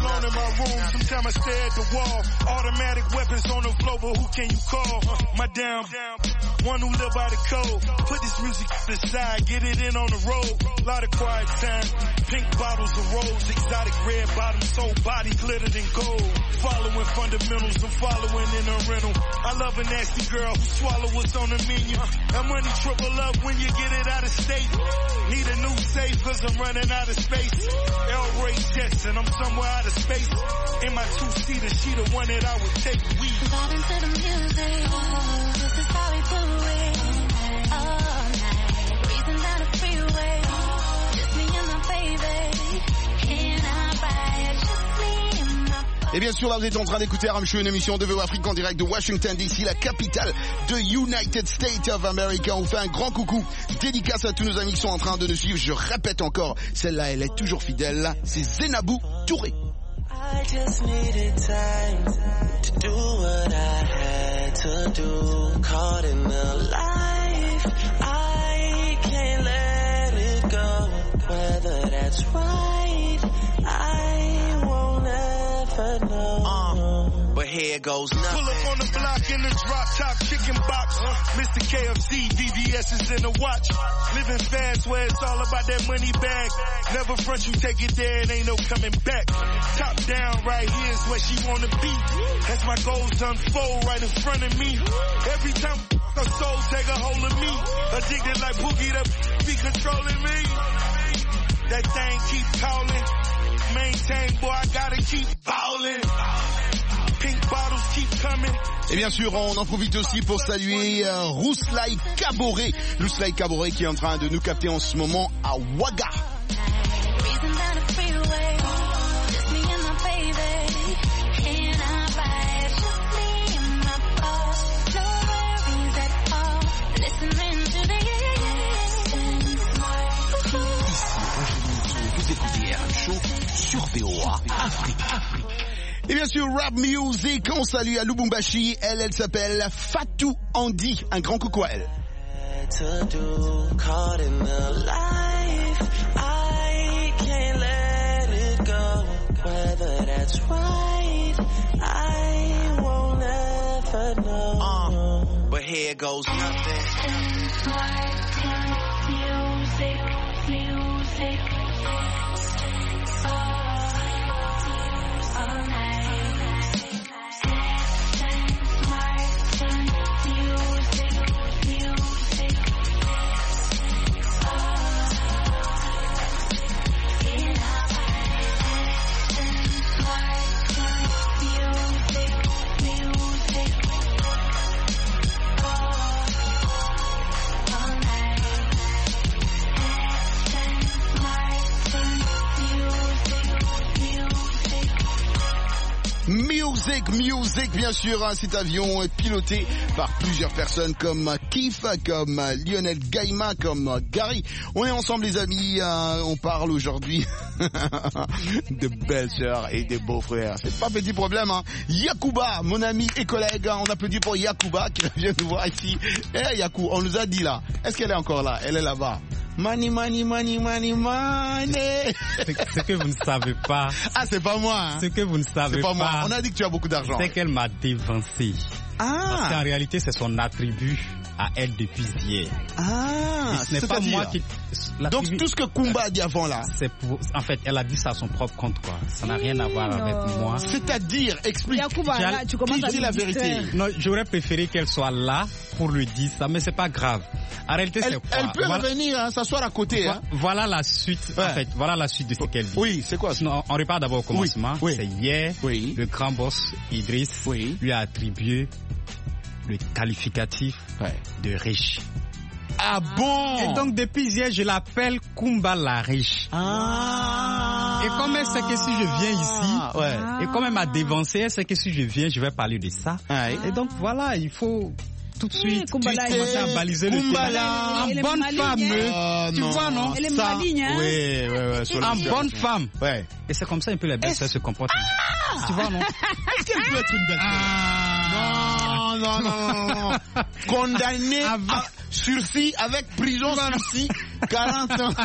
Put this music to the side, get it in on the road. Lot of quiet time, pink bottles of rose, exotic red bottoms, soul body glittered in gold. Following fundamentals, I'm following in a rental. I love a nasty girl who swallow what's on the menu. That money triple up when you get it out of state. Need a new safe cause I'm running out of space. L-Ray Jets and I'm somewhere out of space. In my two-seater, she the one that I would take. We vibing to the music. This is how we do it. All night, breezing down the freeway. Just me and my baby. Can I ride? Just me and my. Et bien sûr, là, vous êtes en train d'écouter RM Show, une émission de VO Afrique en direct de Washington DC, la capitale de United States of America. On fait un grand coucou, dédicace à tous nos amis qui sont en train de nous suivre. Je répète encore, celle-là, elle est toujours fidèle. C'est Zenabou Touré. I just needed time to do what I had to do. Caught in the life, I can't let it go. Whether that's right, I won't ever know. But here goes nothing. Pull up on the block in the drop top chicken box. Mr. KFC, VVS is in the watch. Living fast where it's all about that money bag. Never front, you take it there, it ain't no coming back. Top down right here is where she wanna be. As my goals unfold right in front of me. Every time her soul take a hold of me. Addicted like Boogie to be controlling me. That thing keep calling. Maintain, boy, I gotta keep ballin'. Et bien sûr, on en profite aussi pour saluer Rouslaï Kaboré. Rouslaï Kaboré qui est en train de nous capter en ce moment à Ouaga. Vous écoutez RM Show sur VOA Afrique. Et bien sûr, rap music, on salue à Lubumbashi. Elle s'appelle Fatou Andy. Un grand coucou à elle. had to do. Caught in the life, I can't let it go. Whether that's right, I won't ever know. But here goes nothing. Music. Music, bien sûr, hein, cet avion est piloté par plusieurs personnes comme Keith, comme Lionel Gaima, comme Gary. On est ensemble les amis, on parle aujourd'hui de belles-sœurs et de beaux-frères. C'est pas petit problème, hein. Yacouba, mon ami et collègue, hein, on applaudit pour Yacouba qui vient nous voir ici. Eh Yacou, on nous a dit là, est-ce qu'elle est encore là? Elle est là-bas. Money. Ce que vous ne savez pas. Ah, c'est pas moi. Hein. Ce que vous ne savez pas. C'est pas moi. On a dit que tu as beaucoup d'argent. C'est qu'elle m'a dévancé. Parce qu'en réalité, c'est son attribut à elle depuis hier. Ah, ce n'est pas moi qui. Donc tout ce que Kumba a dit avant là. C'est pour. En fait, elle a dit ça à son propre compte, quoi. Ça n'a rien à voir avec moi. C'est-à-dire, explique. Yacouba, là, tu commences à dire la vérité. Non, j'aurais préféré qu'elle soit là pour lui dire ça, mais c'est pas grave. En réalité, c'est quoi? Elle peut revenir, hein, s'asseoir à côté. Hein. Voilà la suite. Ouais. En fait, voilà la suite de ce qu'elle dit. Oui, c'est quoi? Sinon, on repart d'abord au commencement. Oui. C'est hier, le grand boss Idriss lui a attribué le qualificatif de riche. Ah bon? Et donc depuis hier, je l'appelle Kumba la riche. Ah. Et comme elle sait que si je viens ici, et comme elle m'a dévancé, elle sait que si je viens, je vais parler de ça. Et donc voilà, il faut tout de suite commencer à baliser le terrain. En bonne femme, tu vois, non? Elle est maligne, hein? Oui. En bonne femme. Ouais. Et c'est comme ça un peu les belles-sœurs se comportent. Tu vois, non? Est-ce qu'elle peut être une belle-sœur? Non. Condamné à sursis avec prison sursis 40 ans.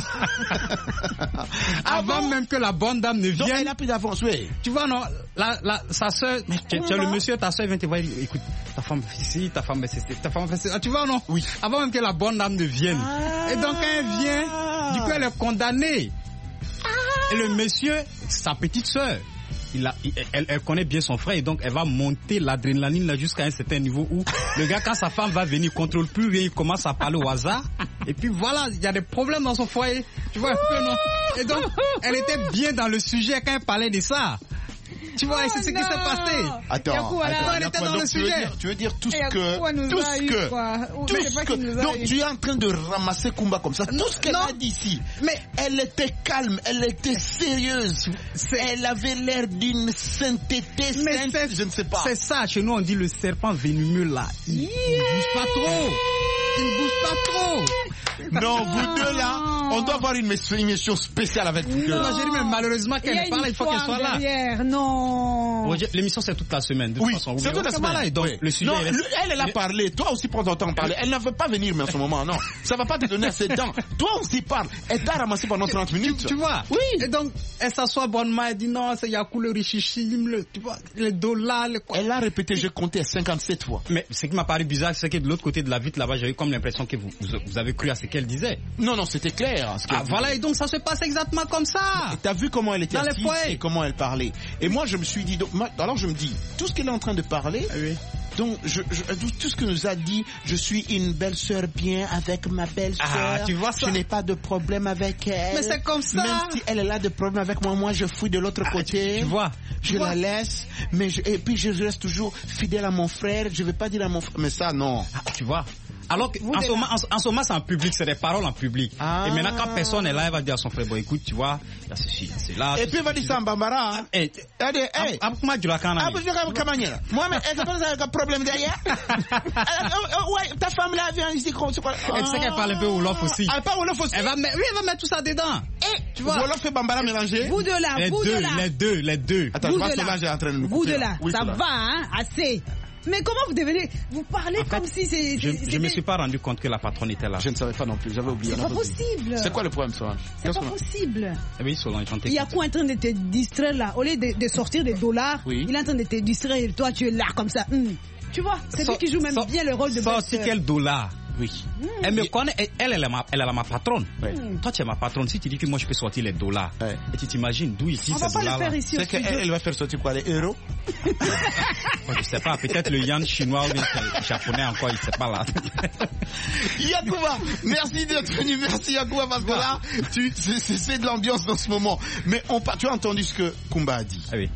Avant même que la bonne dame ne vienne. Donc elle a plus d'avance, oui. Tu vois, non? Sa sœur, tu as le monsieur, ta sœur vient te voir, écoute, ta femme fait ici, ta femme fait ceci, ta femme fait ceci. Tu vois, non? Oui. Avant même que la bonne dame ne vienne. Et donc quand elle vient, du coup elle est condamnée. Et le monsieur, sa petite sœur, elle connaît bien son frère et donc elle va monter l'adrénaline là jusqu'à un certain niveau où le gars, quand sa femme va venir, contrôle plus rien, il commence à parler au hasard et puis voilà, il y a des problèmes dans son foyer, tu vois un peu, non? Et donc elle était bien dans le sujet quand elle parlait de ça. Tu vois, c'est ce qui s'est passé. Attends, elle était dans le sujet. Tu veux dire tout ce que donc tu es en train de ramasser Kumba comme ça. Tout ce qu'elle a dit ici. Mais elle était calme, elle était sérieuse. Elle avait l'air d'une sainteté sainte, je ne sais pas. C'est ça, chez nous on dit le serpent venimeux là. Il ne bouge pas trop. Il ne bouge pas trop. Non, vous deux là, on doit avoir une émission spéciale avec vous deux. Non, j'ai dit, mais malheureusement qu'elle parle, il faut qu'elle soit là. Non. L'émission c'est toute la semaine. De toute façon. C'est toute la semaine. Donc, le sujet, non, elle a parlé. Toi aussi prends ton temps de parler. Elle ne veut pas venir mais en ce moment, non. Ça va pas te donner assez de temps. Toi aussi parle. Elle t'a ramassé pendant 30 minutes. Tu vois? Oui. Et donc, elle s'assoit bonnement, elle dit non, c'est Yakou le richichim, tu vois, les dollars, Elle a répété, j'ai compté 57 fois. Mais ce qui m'a paru bizarre, c'est que de l'autre côté de la vitre là-bas, j'ai eu comme l'impression que vous avez cru à ce qu'elle disait. Non, c'était clair. Voilà, et donc ça se passe exactement comme ça. T'as vu comment elle était assise et comment elle parlait. Et moi, je me suis dit, alors je me dis, tout ce qu'elle est en train de parler, donc tout ce que nous a dit, je suis une belle-sœur bien avec ma belle-sœur. Ah, tu vois ça? Je n'ai pas de problème avec elle. Mais c'est comme ça. Même si elle a des problèmes avec moi, je fouille de l'autre côté. Tu vois? Je la laisse, et puis je reste toujours fidèle à mon frère. Je vais pas dire à mon frère, mais ça, non. Tu vois? Alors qu'en ce moment, c'est en public, c'est des paroles en public. Et maintenant, quand personne est là, elle va dire à son frère, bon, écoute, tu vois, il y a ceci, c'est là. Et puis, il va dire ça en bambara. Comment tu l'as quand même? Moi, mais est-ce que tu as un problème derrière? Ouais, ta femme là vient ici, c'est quoi? Elle sait qu'elle parle un peu Wolof aussi. Elle parle Wolof aussi. Elle va mettre tout ça dedans. Tu vois? Wolof et bambara mélangés. Vous de là, les deux. Attends, je vois que là, j'ai en train de nous Vous de là, ça va, hein, assez. Mais comment vous parlez en comme si c'est... Je me suis pas rendu compte que la patronne était là. Je ne savais pas non plus, j'avais oublié. C'est pas possible. C'est quoi le problème, Solange? C'est pas possible. Oui, Solange, il y a quoi en train de te distraire là? Au lieu de sortir des dollars, il est en train de te distraire et toi tu es là comme ça. Tu vois, c'est lui qui joue même bien le rôle de belle-sœur. Sorti quel dollar? Oui. Elle me connaît, elle est ma patronne. Toi, tu es ma patronne. Si tu dis que moi je peux sortir les dollars, et tu t'imagines d'où ici ces dollars-là? C'est qu'elle va faire sortir quoi, les euros? Je sais pas, peut-être le yen chinois ou le japonais encore, il sait pas là. Yacouba, merci d'être venu, merci Yacouba, parce que là, c'est de l'ambiance dans ce moment. Mais tu as entendu ce que Kumba a dit. Ah oui.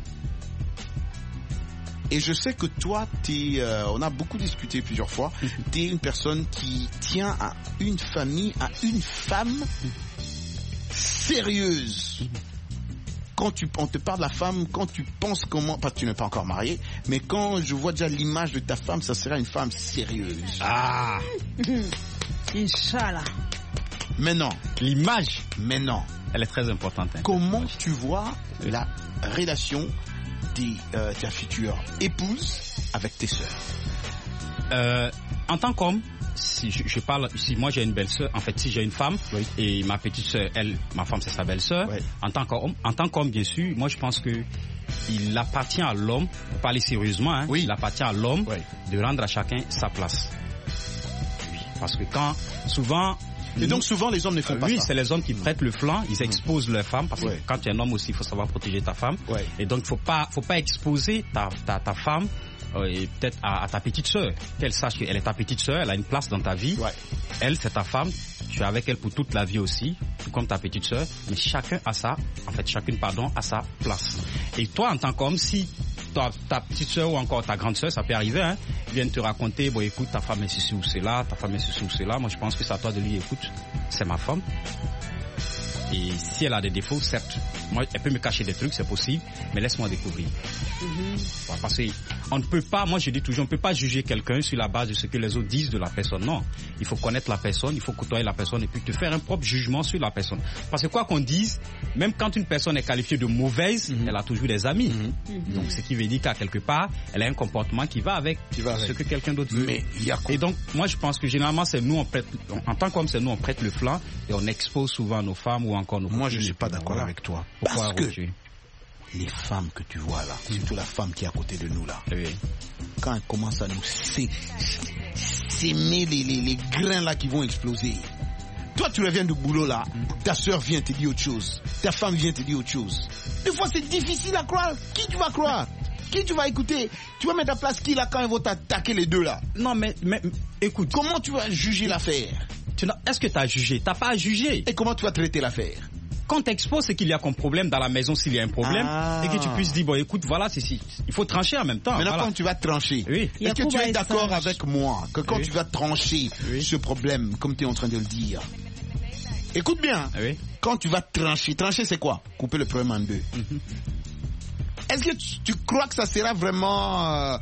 Et je sais que toi, on a beaucoup discuté plusieurs fois, tu es une personne qui tient à une famille, à une femme sérieuse. Quand on te parle de la femme, quand tu penses comment, parce que tu n'es pas encore marié, mais quand je vois déjà l'image de ta femme, ça sera une femme sérieuse. Ah. Inch'Allah. Mais non. L'image. Mais non. Elle est très importante. Hein. Comment tu vois la relation de ta future épouse avec tes sœurs? En tant qu'homme, si je parle, si moi j'ai une belle-sœur, en fait si j'ai une femme et ma petite sœur, ma femme c'est sa belle-sœur, en tant qu'homme bien sûr, moi je pense que il appartient à l'homme, pour parler sérieusement, hein, il appartient à l'homme de rendre à chacun sa place. Oui, parce que souvent et donc souvent les hommes ne font pas ça. Oui, c'est les hommes qui prêtent le flanc, ils exposent leur femme parce que quand tu es un homme aussi, il faut savoir protéger ta femme. Et donc faut pas exposer ta femme et peut-être à ta petite sœur, qu'elle sache qu'elle est ta petite sœur, elle a une place dans ta vie. Elle c'est ta femme, tu es avec elle pour toute la vie aussi, tout comme ta petite sœur, mais chacune a sa place. Et toi en tant qu'homme, si ta petite sœur ou encore ta grande sœur, ça peut arriver, hein, viennent te raconter, bon écoute, ta femme est ceci ou cela, ta femme est ceci ou cela, moi je pense que c'est à toi de lui, écoute, c'est ma femme. Et si elle a des défauts, certes, moi, elle peut me cacher des trucs, c'est possible, mais laisse-moi découvrir. Parce que on ne peut pas, moi je dis toujours, on ne peut pas juger quelqu'un sur la base de ce que les autres disent de la personne. Non, il faut connaître la personne, il faut côtoyer la personne et puis te faire un propre jugement sur la personne. Parce que quoi qu'on dise, même quand une personne est qualifiée de mauvaise, elle a toujours des amis. Donc ce qui veut dire qu'à quelque part, elle a un comportement qui va avec ce que quelqu'un d'autre veut. Et donc moi je pense que généralement c'est nous, en tant qu'homme, c'est nous on prête le flanc et on expose souvent nos femmes ou encore nos... Moi je ne suis pas d'accord avec toi. Parce que les femmes que tu vois là, surtout la femme qui est à côté de nous là, quand elle commence à nous s'aimer les grains là qui vont exploser. Toi tu reviens du boulot là, ta soeur vient te dire autre chose, ta femme vient te dire autre chose. Des fois c'est difficile à croire. Qui tu vas croire? Qui tu vas écouter? Tu vas mettre à place qui là quand ils vont t'attaquer les deux là? Non mais écoute. Comment tu vas juger l'affaire? Est-ce que tu as jugé? T'as pas à juger. Et comment tu vas traiter l'affaire? Quand tu exposes ce qu'il y a comme problème dans la maison, s'il y a un problème, et que tu puisses dire, bon écoute, voilà, il faut trancher en même temps. Maintenant, quand tu vas trancher, est-ce que tu es d'accord avec moi que quand tu vas trancher ce problème, comme tu es en train de le dire, écoute bien, quand tu vas trancher c'est quoi? Couper le problème en deux. Est-ce que tu crois que ça sera vraiment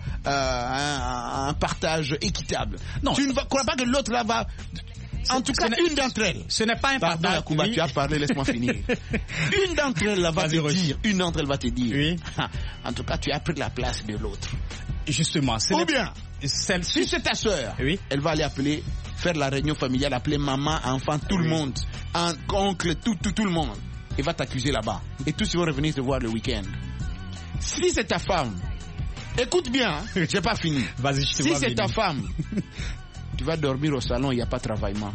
un partage équitable? Non. Tu ne crois pas que l'autre là va... En tout cas, une d'entre elles. Ce n'est pas un partage. Pardon, Yacouba, tu as parlé, laisse-moi finir. Une d'entre elles va te dire. En tout cas, tu as pris la place de l'autre. Justement. Ou bien, si c'est ta soeur, elle va aller faire la réunion familiale, appeler maman, enfant, tout le monde, oncle, tout le monde. Et va t'accuser là-bas. Et tous ils vont revenir te voir le week-end. Si c'est ta femme, écoute bien, j'ai pas fini. Vas-y, je te vois. Si c'est ta femme, tu vas dormir au salon, il n'y a pas de travaillement.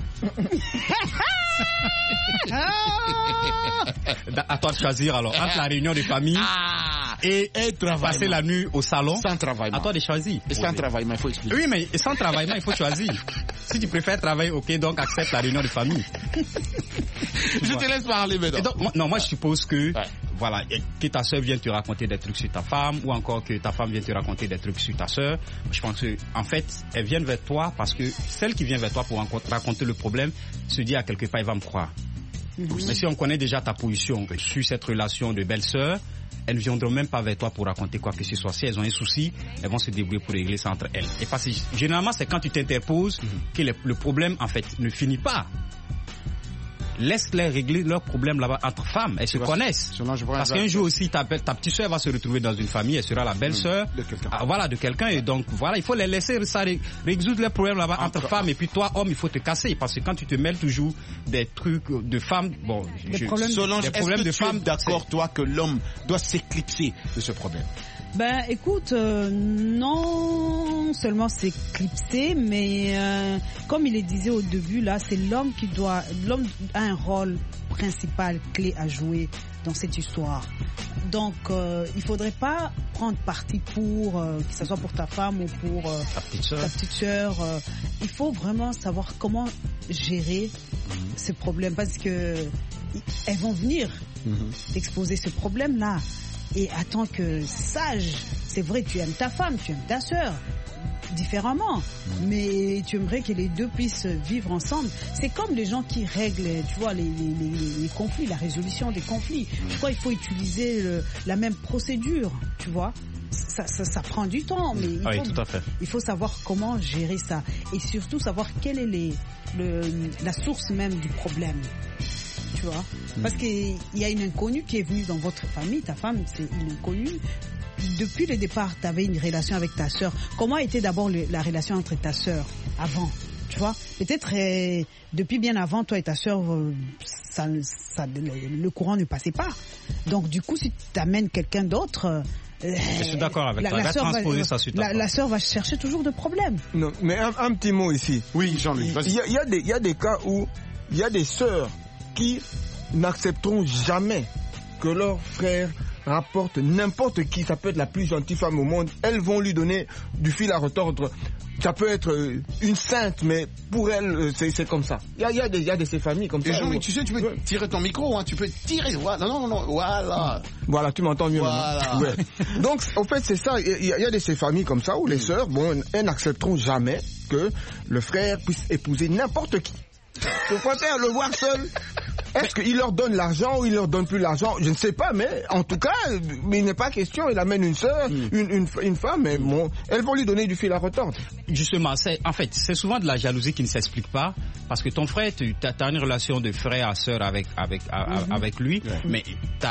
À toi de choisir alors, entre la réunion de famille et passer la nuit au salon. Sans travaillement. À toi de choisir. Et sans travaillement, il faut expliquer. Oui, mais sans travaillement, il faut choisir. Si tu préfères travailler, ok, donc accepte la réunion de famille. Je te laisse parler maintenant. Non, moi je suppose que voilà, que ta soeur vienne te raconter des trucs sur ta femme ou encore que ta femme vienne te raconter des trucs sur ta soeur. Je pense que en fait, elles viennent vers toi parce que celle qui vient vers toi pour raconter le problème se dit à quelque part, il va me croire. Mais si on connaît déjà ta position sur cette relation de belle-sœur, elles ne viendront même pas vers toi pour raconter quoi que ce soit. Si elles ont un souci, elles vont se débrouiller pour régler ça entre elles. Et parce que généralement, c'est quand tu t'interposes que le problème, en fait, ne finit pas. laisse-les régler leurs problèmes là-bas entre femmes. Elles se connaissent. Parce qu'un jour aussi, ta petite soeur va se retrouver dans une famille, elle sera la belle-sœur de quelqu'un. Et donc, voilà, il faut les laisser résoudre les problèmes là-bas entre femmes. Et puis toi, homme, il faut te casser. Parce que quand tu te mêles toujours des trucs de femmes, bon, Solange, est-ce que tu es d'accord, toi, que l'homme doit s'éclipser de ce problème? Ben écoute, non seulement s'éclipser, mais comme il le disait au début, là, c'est l'homme a un rôle principal, clé à jouer dans cette histoire. Donc, il faudrait pas prendre parti pour, que ce soit pour ta femme ou pour ta petite sœur. Il faut vraiment savoir comment gérer ces problèmes, parce que elles vont venir t'exposer ce problème-là. Et en tant que sage, c'est vrai, tu aimes ta femme, tu aimes ta sœur différemment, mais tu aimerais que les deux puissent vivre ensemble. C'est comme les gens qui règlent, tu vois, les conflits, la résolution des conflits. Pourquoi il faut utiliser la même procédure, tu vois? Ça prend du temps, mais il faut savoir comment gérer ça, et surtout savoir quelle est la source même du problème. Tu vois, parce qu'il y a une inconnue qui est venue dans votre famille, ta femme, c'est une inconnue. Depuis le départ, tu avais une relation avec ta sœur. Comment était d'abord la relation entre ta sœur avant? Tu vois, peut-être depuis bien avant, toi et ta sœur, le courant ne passait pas. Donc du coup, si tu amènes quelqu'un d'autre, je suis d'accord avec toi. La sœur va chercher toujours de problèmes. Non, mais un petit mot ici. Oui, Jean-Louis, vas-y. Il y a des cas où il y a des sœurs qui n'accepteront jamais que leur frère rapporte n'importe qui. Ça peut être la plus gentille femme au monde. Elles vont lui donner du fil à retordre. Ça peut être une sainte, mais pour elle, c'est comme ça. Il y a de ces familles comme ça. Et Jean-Louis, tu sais, tu peux tirer ton micro, hein, tu peux tirer. Non, voilà. Voilà, tu m'entends mieux. Voilà. Ouais. Donc, en fait, c'est ça. Il y a de ces familles comme ça où les sœurs, elles n'accepteront jamais que le frère puisse épouser n'importe qui. Au contraire, le voir seul. Est-ce qu'il leur donne l'argent ou il leur donne plus l'argent? Je ne sais pas, mais en tout cas, il n'est pas question. Il amène une sœur, une femme, mais bon, elles vont lui donner du fil à retordre. Justement, c'est souvent de la jalousie qui ne s'explique pas, parce que ton frère, tu as une relation de frère à sœur avec lui, mais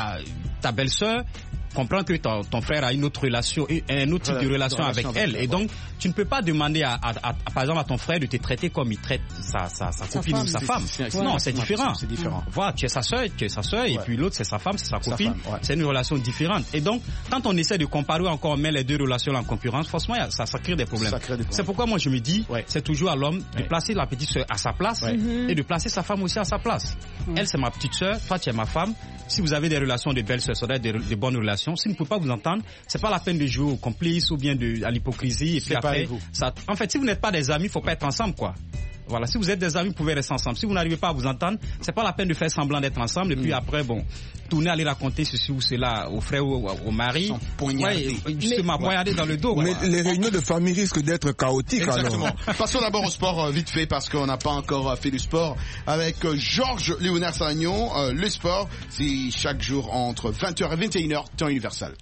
ta belle-sœur comprend que ton frère a une autre relation, un autre type de relation avec elle, et donc tu ne peux pas demander par exemple à ton frère de te traiter comme il traite sa copine ou sa femme. Non, c'est différent. Voilà, tu es sa sœur, et puis l'autre c'est sa femme, c'est sa copine. C'est une relation différente. Et donc, quand on essaie de comparer encore, on met les deux relations en concurrence, forcément ça crée des problèmes. C'est pourquoi moi je me dis, c'est toujours à l'homme de placer la petite sœur à sa place et de placer sa femme aussi à sa place. Elle c'est ma petite sœur, toi tu es ma femme. Si vous avez des relations de belles sœurs, ça doit être des bonnes relations. Si vous ne pouvez pas vous entendre, c'est pas la peine de jouer au complice ou bien à l'hypocrisie. Et puis après, en fait, si vous n'êtes pas des amis, il faut pas être ensemble, quoi. Voilà, si vous êtes des amis, vous pouvez rester ensemble. Si vous n'arrivez pas à vous entendre, c'est pas la peine de faire semblant d'être ensemble. Et puis après, tourner, aller raconter ceci ou cela au frère ou au mari. Justement, poignarder dans le dos. Mais les réunions de famille risquent d'être chaotiques. Exactement. Alors. Passons d'abord au sport vite fait, parce qu'on n'a pas encore fait le sport avec Georges Léonard Saragnon. Le sport, c'est chaque jour entre 20h et 21h, temps universel.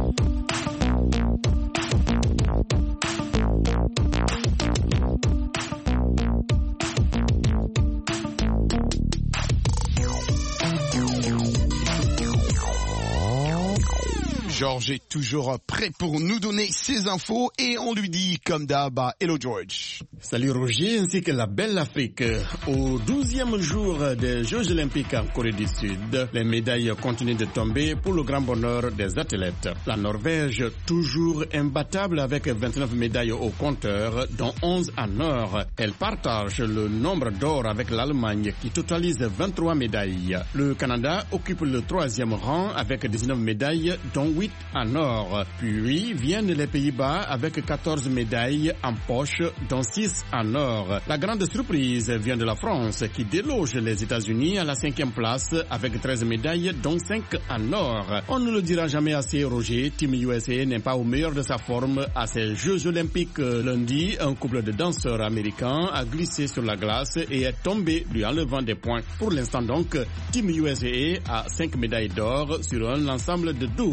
Georges est toujours prêt pour nous donner ses infos et on lui dit comme d'hab, hello George. Salut Roger ainsi que la belle Afrique. Au 12e jour des Jeux Olympiques en Corée du Sud, les médailles continuent de tomber pour le grand bonheur des athlètes. La Norvège, toujours imbattable avec 29 médailles au compteur, dont 11 en or. Elle partage le nombre d'or avec l'Allemagne qui totalise 23 médailles. Le Canada occupe le 3e rang avec 19 médailles, dont 8 en or. Puis viennent les Pays-Bas avec 14 médailles en poche, dont 6 en or. La grande surprise vient de la France qui déloge les États-Unis à la 5e place avec 13 médailles, dont 5 en or. On ne le dira jamais assez, Roger, Team USA n'est pas au meilleur de sa forme à ces Jeux Olympiques. Lundi, un couple de danseurs américains a glissé sur la glace et est tombé lui enlevant des points. Pour l'instant donc, Team USA a 5 médailles d'or sur un ensemble de 12.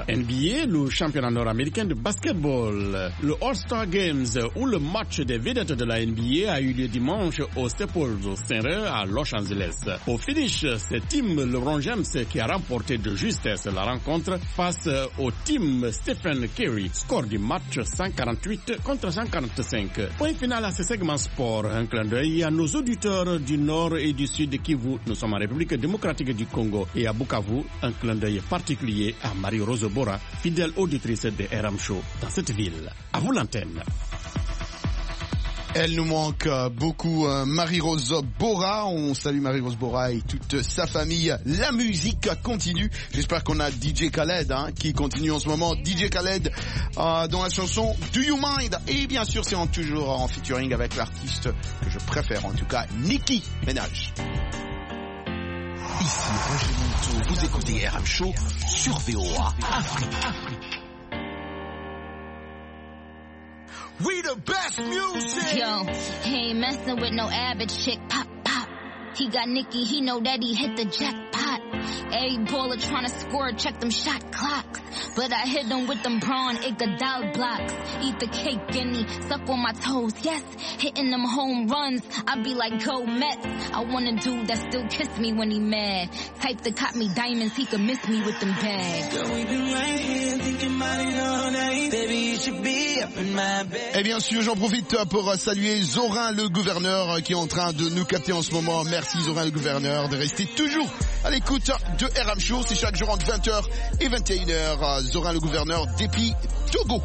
NBA, le championnat nord-américain de basketball, le All-Star Games ou le match des vedettes de la NBA a eu lieu dimanche au Staples Center à Los Angeles. Au finish, c'est Team LeBron James qui a remporté de justesse la rencontre face au Team Stephen Curry. Score du match 148 contre 145. Point final à ce segment sport. Un clin d'œil à nos auditeurs du Nord et du Sud Kivu. Nous sommes en République démocratique du Congo et à Bukavu. Un clin d'œil particulier à Marie-Rose Bora, fidèle auditrice de RM Show dans cette ville. À vous l'antenne. Elle nous manque beaucoup, Marie-Rose Bora. On salue Marie-Rose Bora et toute sa famille. La musique continue. J'espère qu'on a DJ Khaled qui continue en ce moment. DJ Khaled dans la chanson Do You Mind. Et bien sûr, c'est toujours en featuring avec l'artiste que je préfère, en tout cas, Nicki Minaj. Ici Roger Monteau, vous écoutez RM Show sur VOA Afrique. We the best music. Yo, he ain't messing with no average chick. Pop, pop. He got Nicki, he know that he hit the jackpot. Every baller tryna score, check them shot clocks. But I hit him with them Braun Iguodala blocks. Eat the cake and he suck on my toes, yes. Hitting them home runs, I be like, go Mets. I want a dude that still kiss me when he mad. Type that caught me diamonds, he could miss me with them bags. Girl, we been right here thinking about it all night. Baby, you should be up in my bed. Et bien sûr, j'en profite pour saluer Zorin le gouverneur qui est en train de nous capter en ce moment. Merci Zorin le gouverneur de rester toujours à l'écoute de RM Show. C'est chaque jour entre 20h et 21h. Zorin le gouverneur depuis Togo.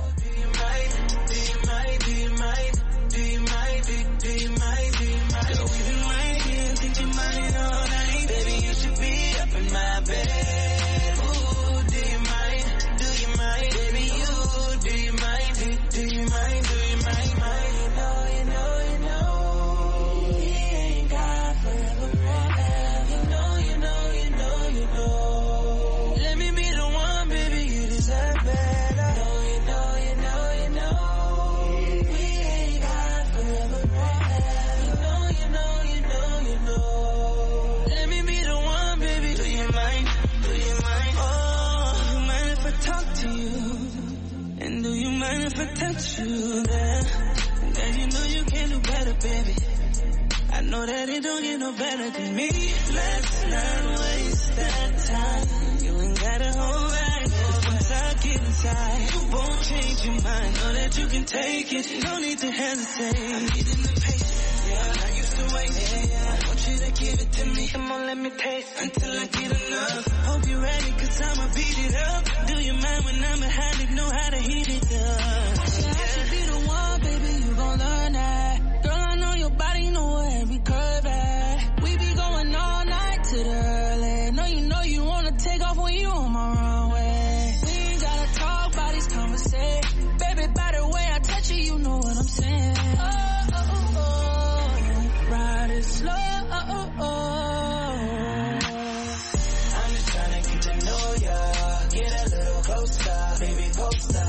If I touch you there, then you know you can do better, baby. I know that it don't get no better than me. Let's not waste that time. You ain't gotta hold back. Once I get inside, you won't change your mind. Know that you can take it. No need to hesitate. I'm getting the patience. Yeah, I'm not used to waiting. Yeah, I want you to give it to me. Come on, let me taste until I get enough. Hope you're ready, cause I'ma beat it up. Do you mind when I'm behind it? Know how to heat it up. I should be the one, baby, you gon' learn that. Girl, I know your body, know where every curve at. We be going all night to the early. Know you wanna take off when you on my runway. We ain't gotta talk about these conversations. Baby, by the way I touch you, you know what I'm saying. Oh, oh, oh, oh. Ride it slow, oh, oh, oh. I'm just tryna get to know ya. Get a little closer, baby, closer.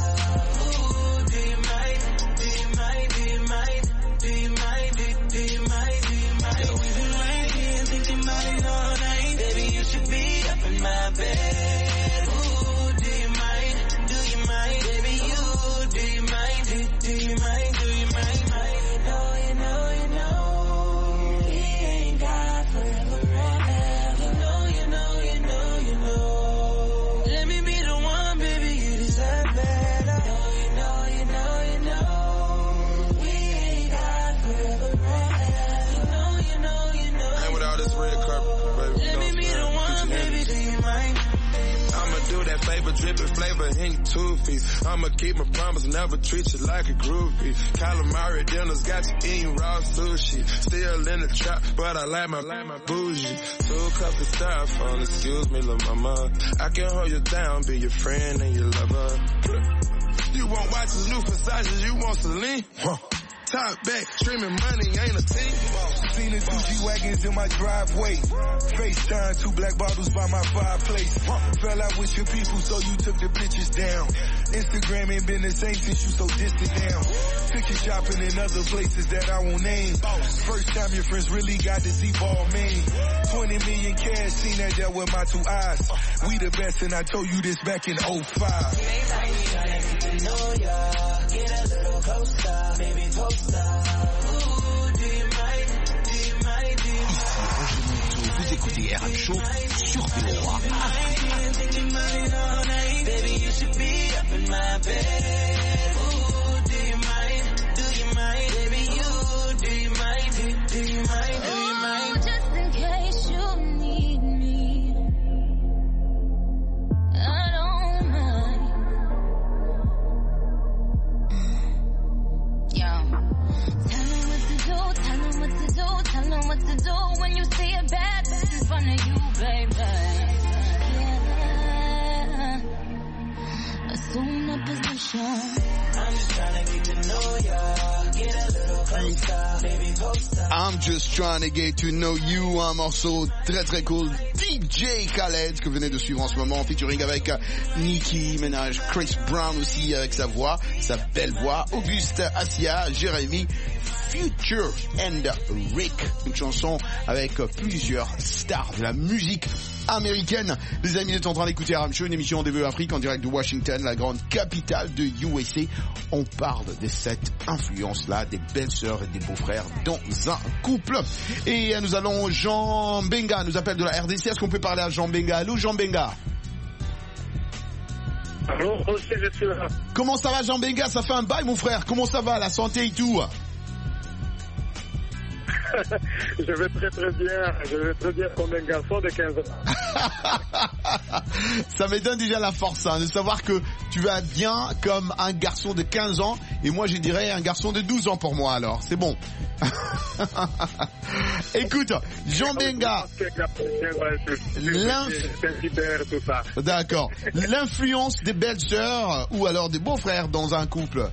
Drippin' flavor in your toothpiece. I'ma keep my promise, never treat you like a groupie. Calamari dinners got you eating raw sushi. Still in the trap, but I like my bougie. 2 cups of styrofoam, excuse me, little mama. I can hold you down, be your friend and your lover. You won't watch the new Versace, you want Celine? Top back, streaming money ain't a team. Seen the 2 G-Wagons in my driveway. FaceTime, 2 black bottles by my fireplace. Fell out with your people, so you took the pictures down. Instagram ain't been the same since you so distant now. Took you shopping in other places that I won't name. First time your friends really got to see ball main. 20 20 million cash, seen that dealt with my 2 eyes. We the best, and I told you this back in 05. To know ya, get a little closer, baby poster. Ooh, do you mind, do you mind, do you mind? Ici Roger Monteau, vous écoutez RM Show sur VOA Baby, you should be up in my bed. Ooh, do you mind, do you mind, baby, you, do you mind, do you mind, do you mind? Just in case you need me, I don't mind. Yo, tell them what to do, tell them what to do, tell them what to do when you see a bad bitch in front of you, baby. Yeah, assume the position. I'm just trying to get to know ya, get a little closer, baby poster. I'm just trying to get to know you, un morceau très très cool, DJ Khaled, que vous venez de suivre en ce moment, featuring avec Nicki Minaj, Chris Brown aussi avec sa voix, sa belle voix, Auguste Assia, Jérémy, Future and Rick, une chanson avec plusieurs stars de la musique américaine. Les amis, vous êtes en train d'écouter RM Show, une émission Rendez-vous Afrique en direct de Washington, la grande capitale de USA. On parle de cette influence-là, des belles-sœurs et des beaux-frères dans un couple. Et nous allons, Jean Benga nous appelle de la RDC. Est-ce qu'on peut parler à Jean Benga? Allô, Jean Benga? Allô, je suis là. Comment ça va, Jean Benga? Ça fait un bail, mon frère. Comment ça va, la santé et tout? Je vais très bien comme un garçon de 15 ans. Ça me donne déjà la force de savoir que tu vas bien comme un garçon de 15 ans et moi je dirais un garçon de 12 ans pour moi alors, c'est bon. Écoute, Jean Benga, d'accord, l'influence des belles sœurs ou alors des beaux-frères dans un couple.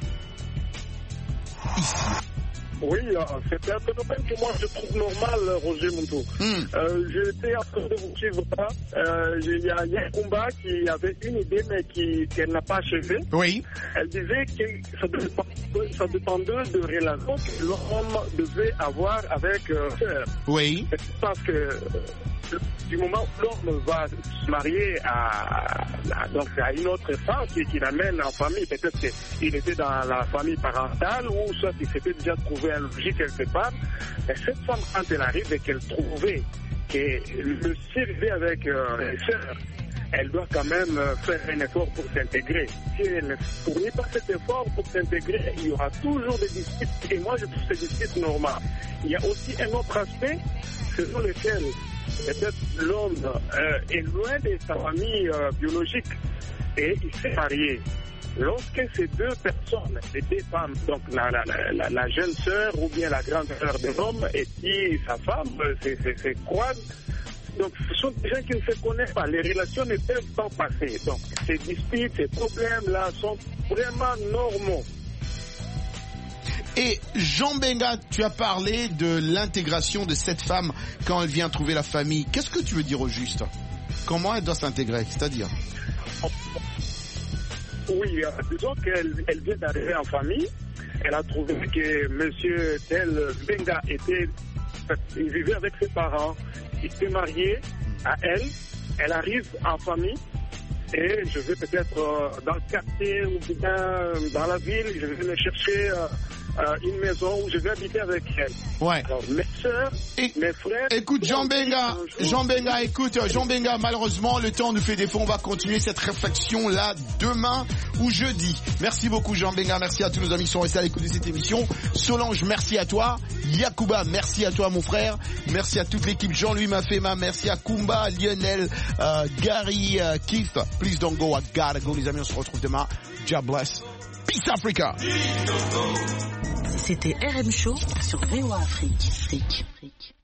Ici. Oui, c'est un phénomène que moi je trouve normal, Roger Monteau. J'étais en train de vous suivre là. Il y a un combat qui avait une idée mais qu'elle n'a pas achevé. Oui. Elle disait que ça dépendait de relations que l'homme devait avoir avec sœur. Oui. Parce que du moment où l'homme va se marier à une autre femme qui l'amène en famille, peut-être qu'il était dans la famille parentale ou soit il s'était déjà trouvé un logis quelque part, mais cette femme, quand elle arrive et qu'elle trouvait que le servir avec les sœurs, elle doit quand même faire un effort pour s'intégrer. Si elle ne fournit pas cet effort pour s'intégrer, il y aura toujours des disputes. Et moi, je trouve ces disputes normales. Il y a aussi un autre aspect selon lequel peut-être l'homme est loin de sa famille biologique et il s'est marié. Lorsque ces deux personnes, les deux femmes, donc la jeune sœur ou bien la grande sœur de l'homme et puis sa femme, se croisent, donc ce sont des gens qui ne se connaissent pas. Les relations ne peuvent pas passer. Donc ces disputes, ces problèmes-là sont vraiment normaux. Et Jean Benga, tu as parlé de l'intégration de cette femme quand elle vient trouver la famille. Qu'est-ce que tu veux dire au juste? Comment elle doit s'intégrer? C'est-à-dire? Oui, disons qu'elle vient d'arriver en famille. Elle a trouvé que monsieur tel Benga il vivait avec ses parents. Il s'est marié à elle. Elle arrive en famille. Et je vais peut-être dans le quartier ou bien dans la ville, je vais me chercher une maison où je vais habiter avec elle. Ouais. Alors, mes soeurs, mes frères... Écoute, Jean Benga, malheureusement, le temps nous fait défaut. On va continuer cette réflexion-là demain ou jeudi. Merci beaucoup, Jean Benga. Merci à tous nos amis qui sont restés à l'écoute de cette émission. Solange, merci à toi. Yacouba, merci à toi, mon frère. Merci à toute l'équipe. Jean-Louis Mafema, merci à Kumba, Lionel, Gary, Keith. Please don't go, I gotta go. Les amis, on se retrouve demain. God bless. Peace Africa. C'était RM Show sur VOA Afrique.